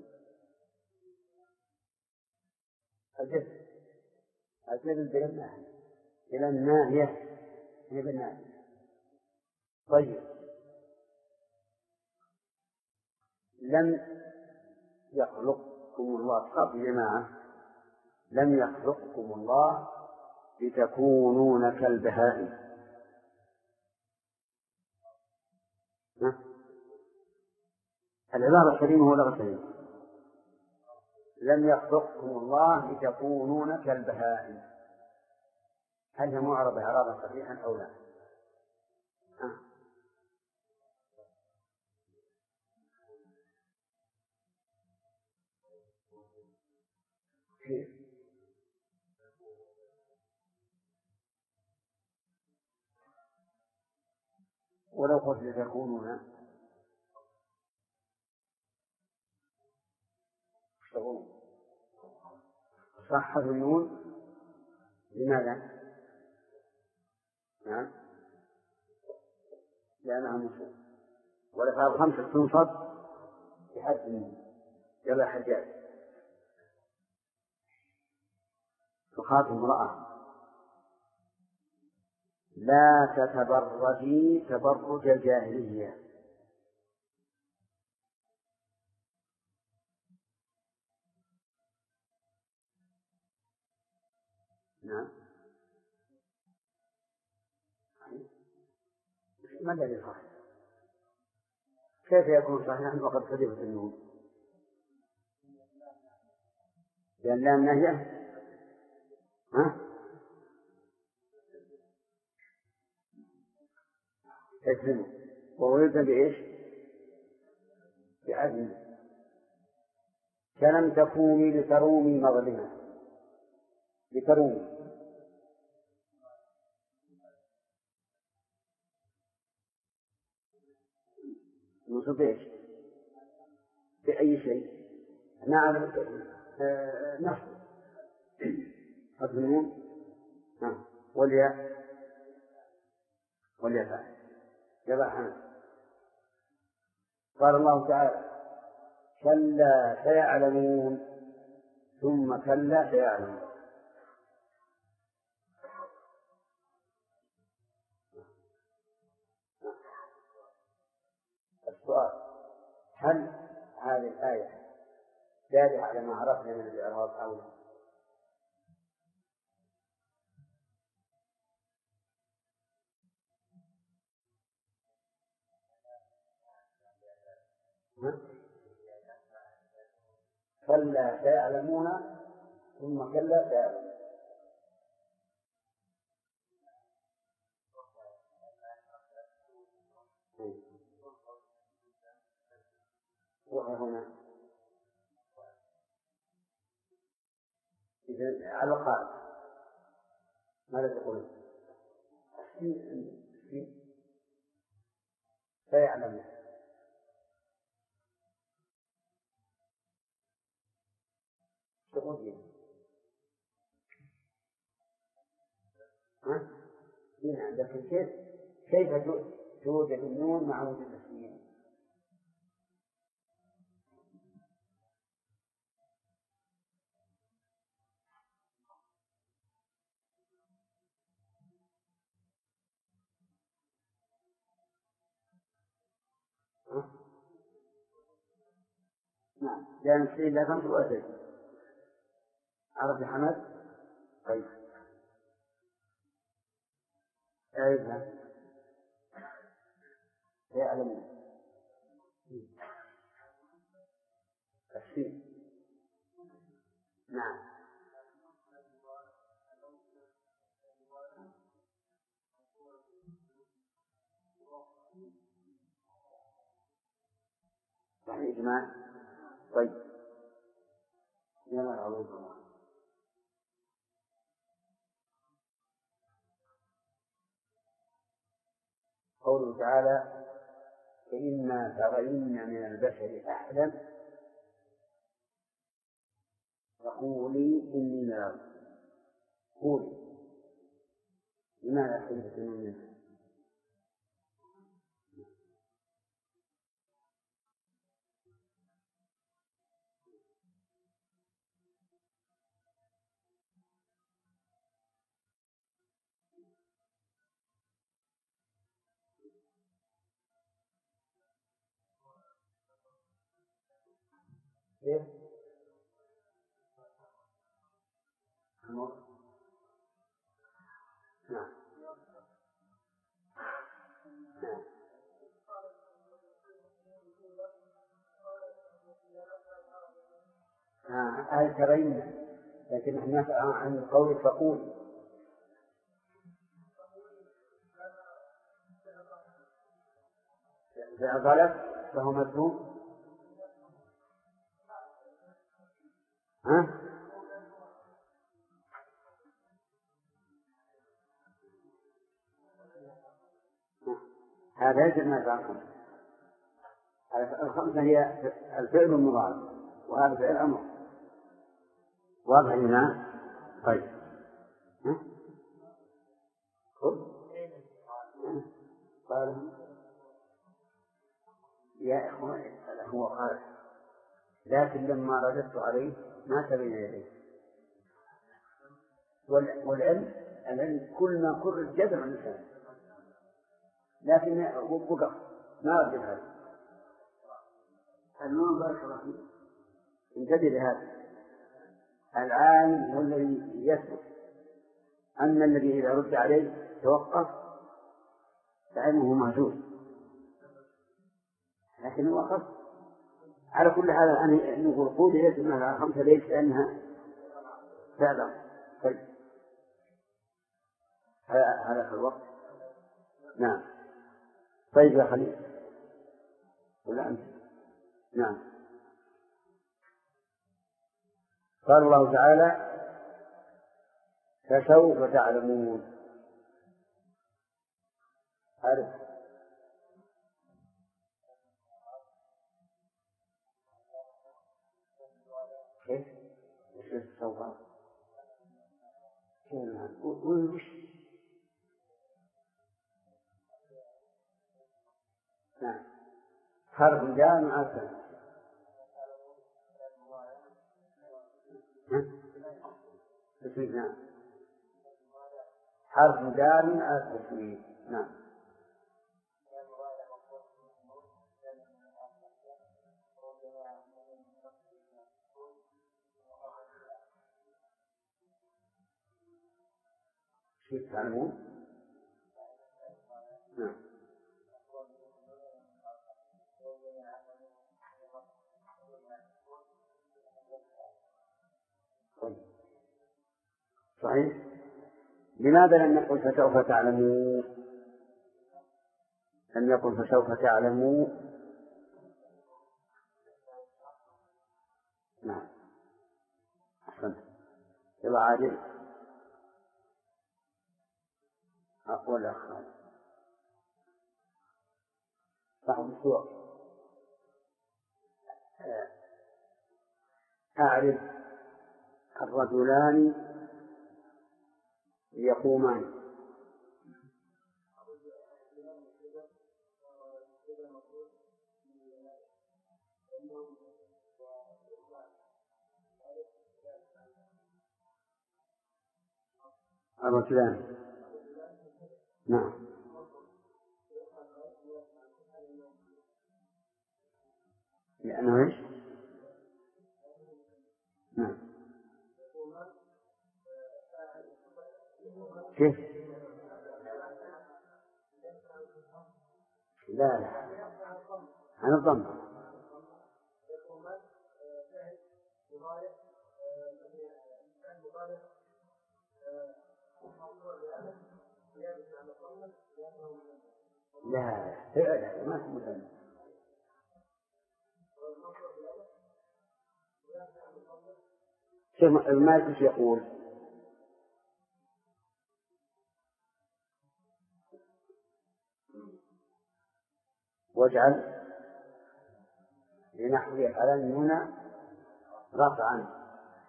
Speaker 1: أجل إلى الناهية هي بالناهية. طيب، لم يخلقكم الله، خاف جماعة، لم يخلقكم الله لتكونون كالبهائم. العبارة الكريمة هو لغة كريمة. لم يخلقكم الله لتكونون كالبهائم، هل هي معربة إعرابا صحيحا أو لا؟ كيف؟ ولو قلت لتكونون صح النون، لماذا؟ نعم، لأنها منصوبة، والأفعال الخمسة تنصب بحذف النون. يلا حجاج، تخاطب امرأة لا تتبرجي تبرج الجاهلية. نعم، ما الذي صحيح؟ كيف يكون صحيحا وقد حذفت النون؟ لأن لا النهي ها؟ تجزمه وهو يلزم بإيش؟ بعزم. كلم تكوني لترومي مظلمة، لترومي نصب إيش؟ بأي شيء. نعم نصب النون والياء فاعل يضع حمد. قال الله تعالى كلا سيعلمون ثم كلا سيعلمون. السؤال هل هذه الآية دالة على ما عرفنا من الإعراب أو لا؟ كلا سيعلمون ثم كلا سيعلمون. وهنا إذن على القائد ماذا تقول؟ سيعلمون تقول هنا لكن كيف توجد النون مع وجود السين؟ نعم لأن السين لا تنطق ولا عرف يا حمد. طيب أعيدها سيعلمون السين. نعم يعني إجماع. طيب يلا أعوذ. قوله تعالى فإما ترين من البشر أحدا فقولي إني نار. قولي لماذا أخذت منها؟ كيف؟ نعم هل ترين لكن نحن عن قول فقول إذا غلط فهو مذموم. هذا يجب ما يفعل. الخمسة هي الفعل المضارع وهذا فعل أمر واضح لنا. طيب قال يا إخوان هو قال لكن لما رددت عليه ما تبين يديه. والعلم كل ما كرر جذر الإنسان لكن وقف ما ردد هذا النوم. بارك الله فيه انتبه لهذا. العالم هو الذي يثبت أن الذي إذا رد عليه توقف فعلمه مهجور لكن وقف. على كل حال أن نقول قول ليس منها خمسة ليس لأنها فعلا. طيب هذا في الوقت. نعم. طيب يا خليل ولا أنت؟ نعم. قال الله تعالى فسوف تعلمون. عارف كيف؟ كيف سوف؟ وش؟ نعم. حرف جاء مع السنة. نعم. حرف جاء مع التسويق. نعم. كيف تعلمون؟ نعم. صحيح. لماذا لم يقل فسوف تعلموا؟ لم يقل فسوف تعلموا. نعم. أحسنت. يلا عادل أقول أخوان صاحب السوق. أعرف الرجلان يقومان. الرجلان. نعم. لأنه إيش؟ نعم. كيف؟ لا عن الضم. لا فعلا ما هو مثلا. شوف المالك يقول واجعل لنحو على النون رفعا.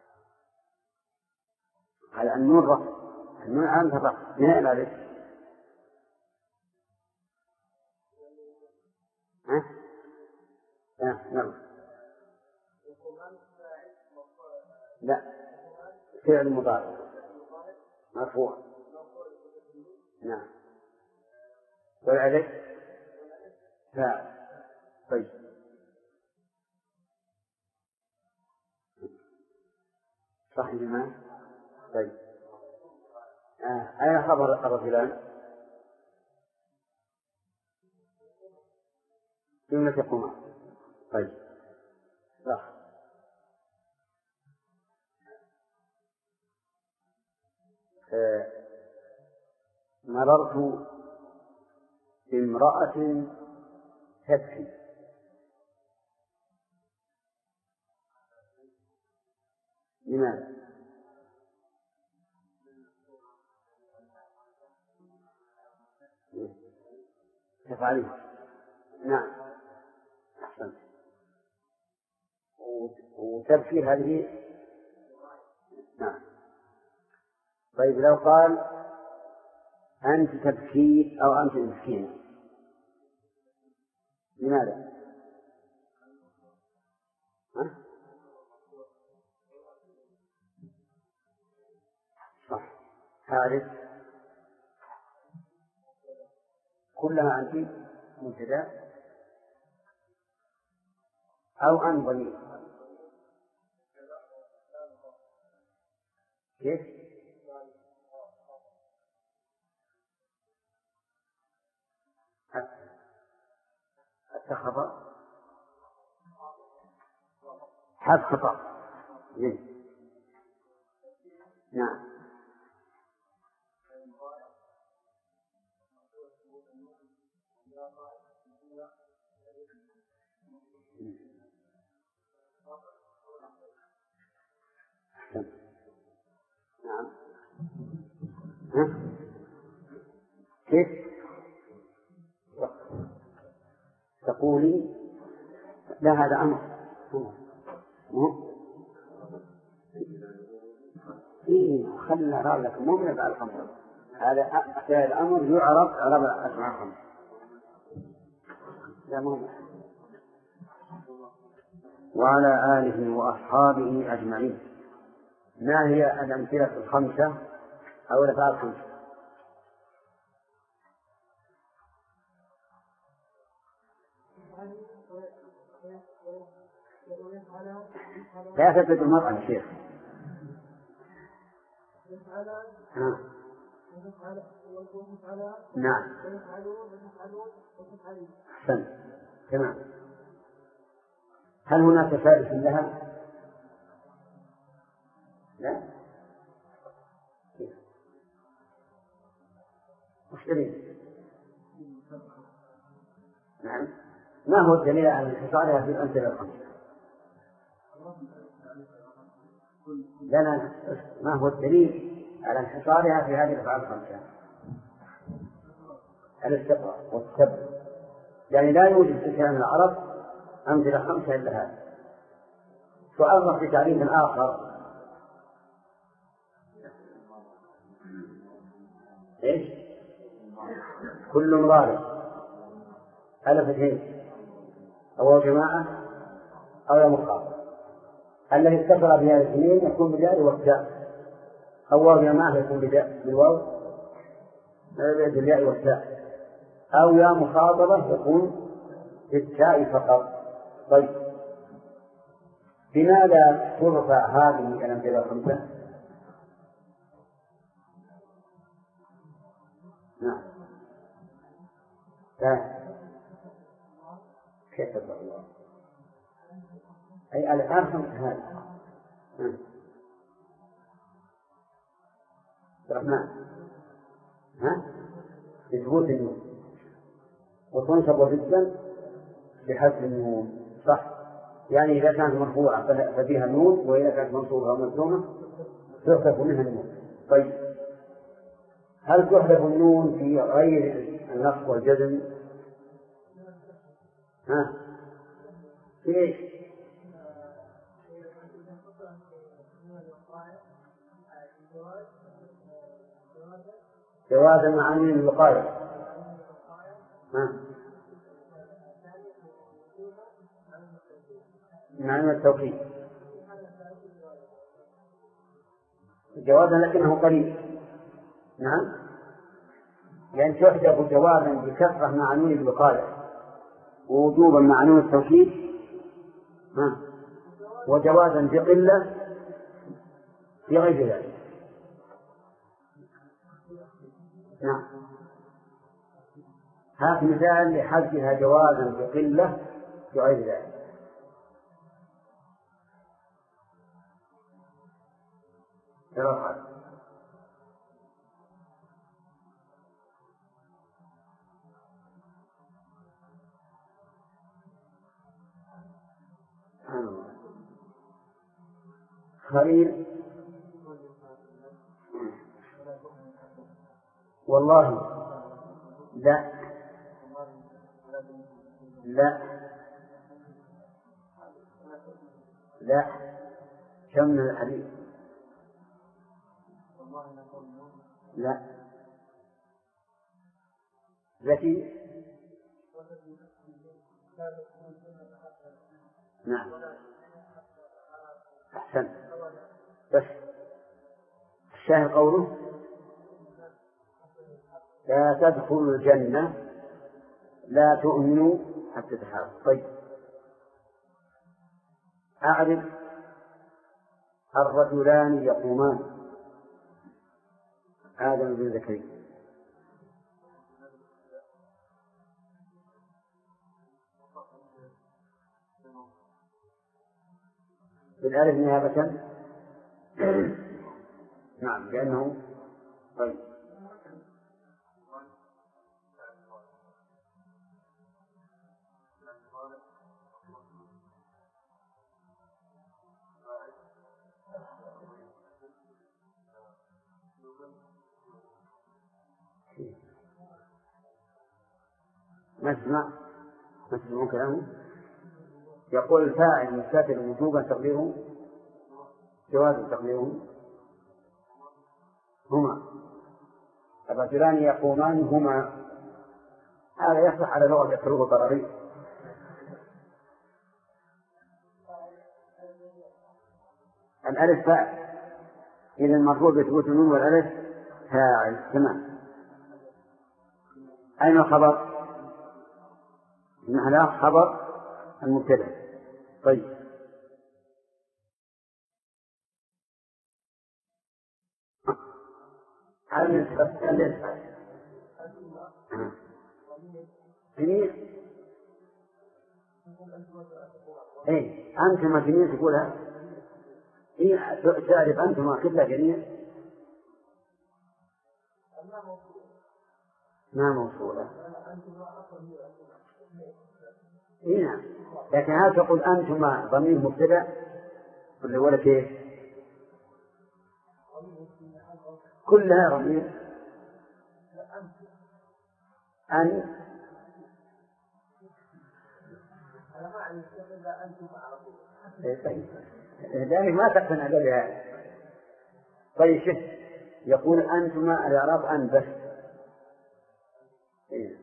Speaker 1: على النون رفع. النون عن رفع من أين ذلك؟ نعم. لا فعل مضارع مرفوع. نعم. والعليه فاعل. طيب صح جماعة. طيب أين خبر الرجلان؟ جملة يقومان. طيب صح. مررت بامرأة تبكي. لماذا؟ تفعلين. نعم أحسنت. وتبكي هذه. نعم. طيب لو قال أنت تبكي أو أنت مسكينة لماذا؟ صح. تعرف كلها أنت مبتدأ أو أن ضمير. كيف؟ اتخذ حذف خطأ. نعم. دخولي لا هذا أمر خلنا رأيك مو من أفعال الخمسة هذا فعل الأمر يعرف عرب أفعال الخمسة لا مو وعلى آله وأصحابه أجمعين. ما هي الأمثلة الخمسة أو الأفعال الخمسة؟ لا تثبت المرأة يا شيخ. نعم أحسن تمام. هل هناك ثالث لها؟ لا مشترين. نعم ما هو الدليل على انحصارها في الأمثلة الخمسة؟ لا ما هو الدليل على انحصارها في هذه الأفعال الخمسة؟ الاستقراء والسبب، يعني لا يوجد في كلام العرب أمثلة خمسة إلا هذا. سؤال في تعريف آخر إيش؟ كل مضارع ألف اثنين أو جماعة أو مخاطب الذي اتصل بها الاثنين يكون بالياء والتاء، أو جماعة يكون بالواو بالياء والتاء، أو يا مخاطبة يكون بالتاء فقط. طيب بماذا ترفع هذه الأمثلة الخمسة؟ نعم كيف ترفع الله أي الأفعال خمسة هذه الرحمن بثبوت النون وتنصب جدا بحذف النون صح، يعني إذا كانت مرفوعة ففيها النون، وإذا كانت منصوبة أو مجزومة تحذف منها النون. طيب هل تحذف النون في غير النصب والجزم؟ في إيش؟ جواز المعاني الوقاية معنى التوكيد جوازا لكنه قليل. نعم لأن تحذف جوازا بكثرة مع نون الوقاية ووجوبا مع نون التوكيد وجوازا بقلة في غير ذلك. نعم هذا مثال لحذفها جوازا بقلة في غير ذلك. خليل والله لا لا لا كم من الحديث لا ذكي نعم أحسن. بس الشاهد قوله لا تدخلوا الجنة لا تؤمنوا حتى تحابوا. طيب أعرف الرجلان يقومان آدم بن زكريا بالألف نيابة نعم لأنه طيب نسمع مسلمون كلامه. يقول الفاعل مستتر وجوبا تقديره جواز تقديره هما الرجلان يقومان هما. هذا يصح على لغة الحروف الضررية. الألف فاعل، إذا المرفوع بثبوت النون والألف فاعل. تمام. أين الخبر؟ المحلاق خبر المبتدأ. طيب جميل. إيه أنتما جميل تقولها. إيه تعرف أنتما كلها جميل ما موصولة. إيه نعم. لكن هل تقول أنتما ضمير مبتدأ ولا كيف؟ كلها ضمير أن ذلك ما تقتنع بها. طيب شوف يقول أنتما الإعراب أن بس. إيه.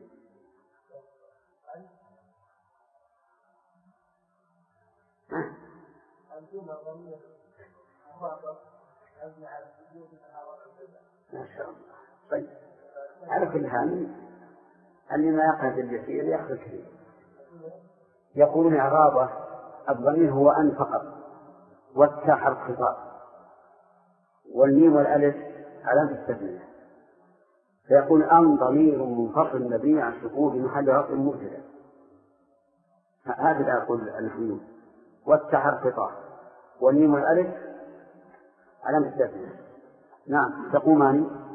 Speaker 1: ما شاء الله. طيب على كل حال اللي ما يقصد اليسير يأخذ الكثير. يقولون إعرابه الضمير هو أن فقط، والتاء حرف خطاب، والميم والألف علامة التثنية، فيكون أن ضمير منفصل مبني على السكون في محل رفع مبتدأ. هذا يقول النحويون. والتاء حرف خطاب والميم والألف علامة التثنية. نعم. تقومان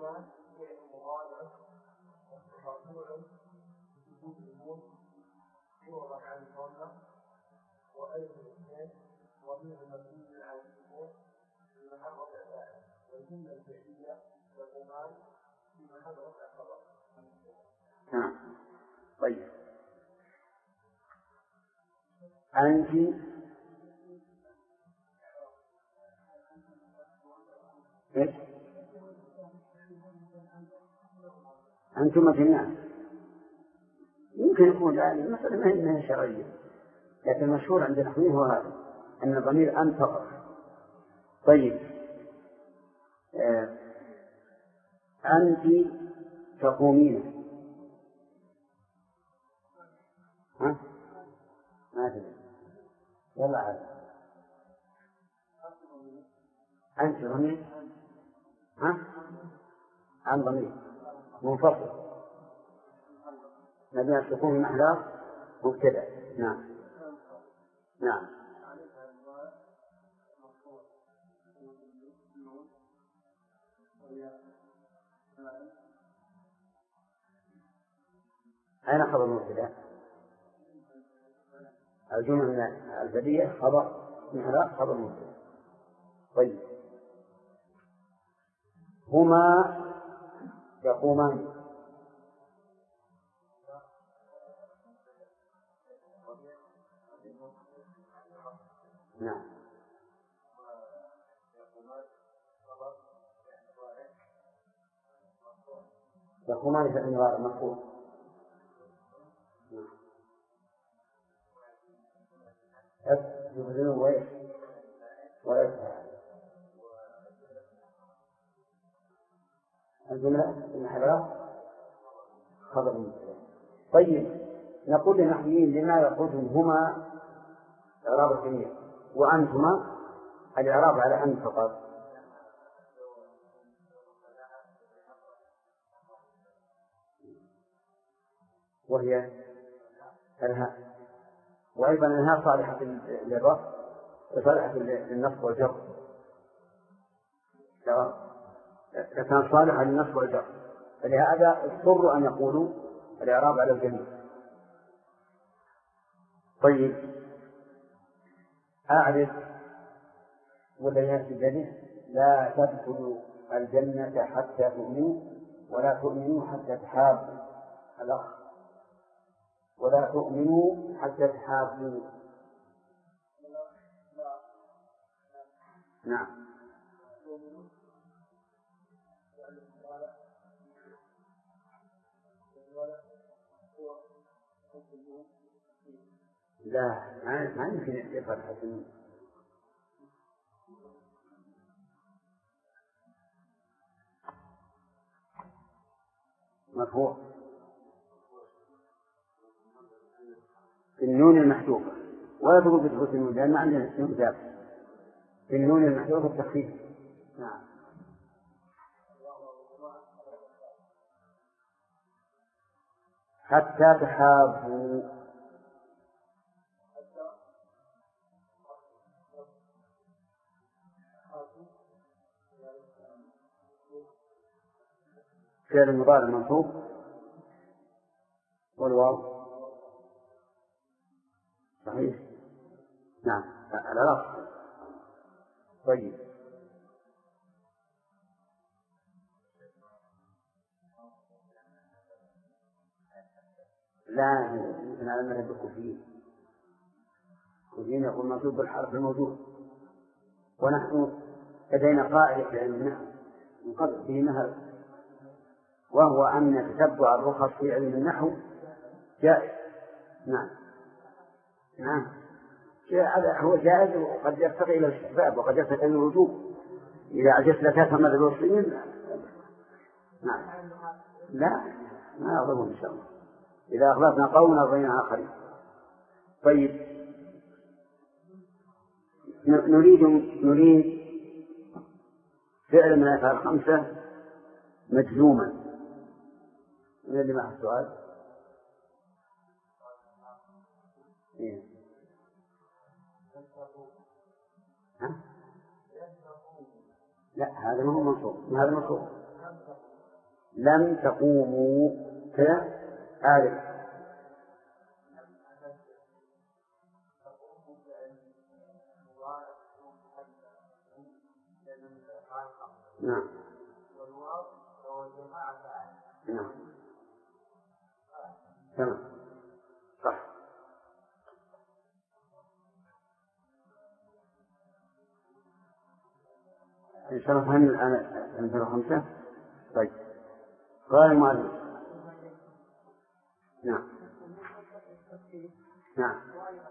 Speaker 1: نعم. طيب أنت إيش؟ أنتم جميعا يمكن يكون يعني مثلا ما هي شرعية، لكن المشهور عند النحويين هو هذا أن الضمير أن فقط. طيب أنت تقومين. ها؟ ما تدري. يلا عاد. أنت ضمير. ها؟ عن ضمير منفصل مبني على السكون في محل مبتدأ. نعم. نعم. أين خبر المبتدأ؟ الجملة من البديهة خبر محل خبر المبتدأ. طيب هما يقومان. نعم. يقومان في النوار مفهوم. يبذلون ويسعى الجملة المحراب خبر المبتدأ. طيب نقول للنحويين لما يقولون هما إعراب الجميع وأنتما الإعراب على أن فقط. وهي الهاء، وأيضا الهاء صالحة للرفع وصالحة للنصب والجر. كان صالحة للنصب والجر، فلهذا اضطروا أن يقولوا الإعراب على الجميع. طيب أعرف والبينات الجديد لا تدخلوا الجنة حتى تؤمنوا ولا تؤمنوا حتى تحابوا. الأخ ولا تؤمنوا حتى تحابوا. نعم. لا، ما يمكن يقرأ حسن. مرفوع في النون المحذوفة، ولا تقول بثبوت النون لأن عندنا نون ثابت في النون المحذوفة التخفيف. نعم. حتى تحابوا. فعل المضارع منصوب والواو صحيح. نعم على رأس. طيب لا يمكن على المذهب الكوفيين. الكوفيين يقول منصوب بالحرف الموجود، ونحن لدينا قاعدة في علمنا من قبل به نهر، وهو أن تتبع الرخص في علم النحو جائز. نعم نعم هو جائز، وقد يرتقي إلى الاستحباب وقد يرتقي إلى الوجوب إذا عجزت لتفهم المسلمين. نعم لا ما أظن إن شاء الله إذا أخلصنا قومنا بين آخرين. طيب نريد فعل من الأفعال الخمسة مجزوما. من اللي معه السؤال؟ لا هذا ما هو منصوب، هذا منصوب. لم تقوموا كأعرف. نعم نعم تمام صح. إن شاء الله فهمنا الآن أمثلة خمسة. طيب قال المؤلف. نعم نعم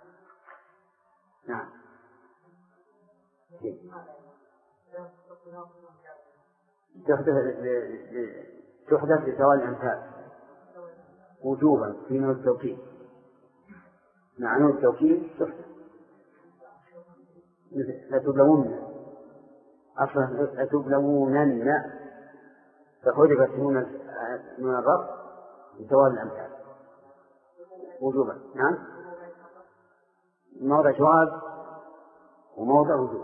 Speaker 1: نعم تحدث لزوال الأمثال وجوبا في نوع التوكيد. مع نوع التوكيد تحدث لتبلون أصلا لتبلونن فحذفت من الرفع لزوال الأمثال وجوبا. نعم موضع جواز وموضع وجوب.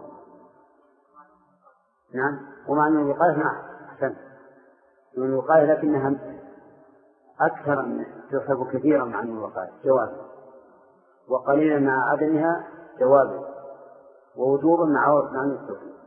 Speaker 1: نعم ومع أن الوقاية نعم أحسن من الوقاية لكنها أكثر من تصرف كثيرا مع الوقاية جواز، وقليلا مع عدمها جواز، ووجوبا مع التوكيد.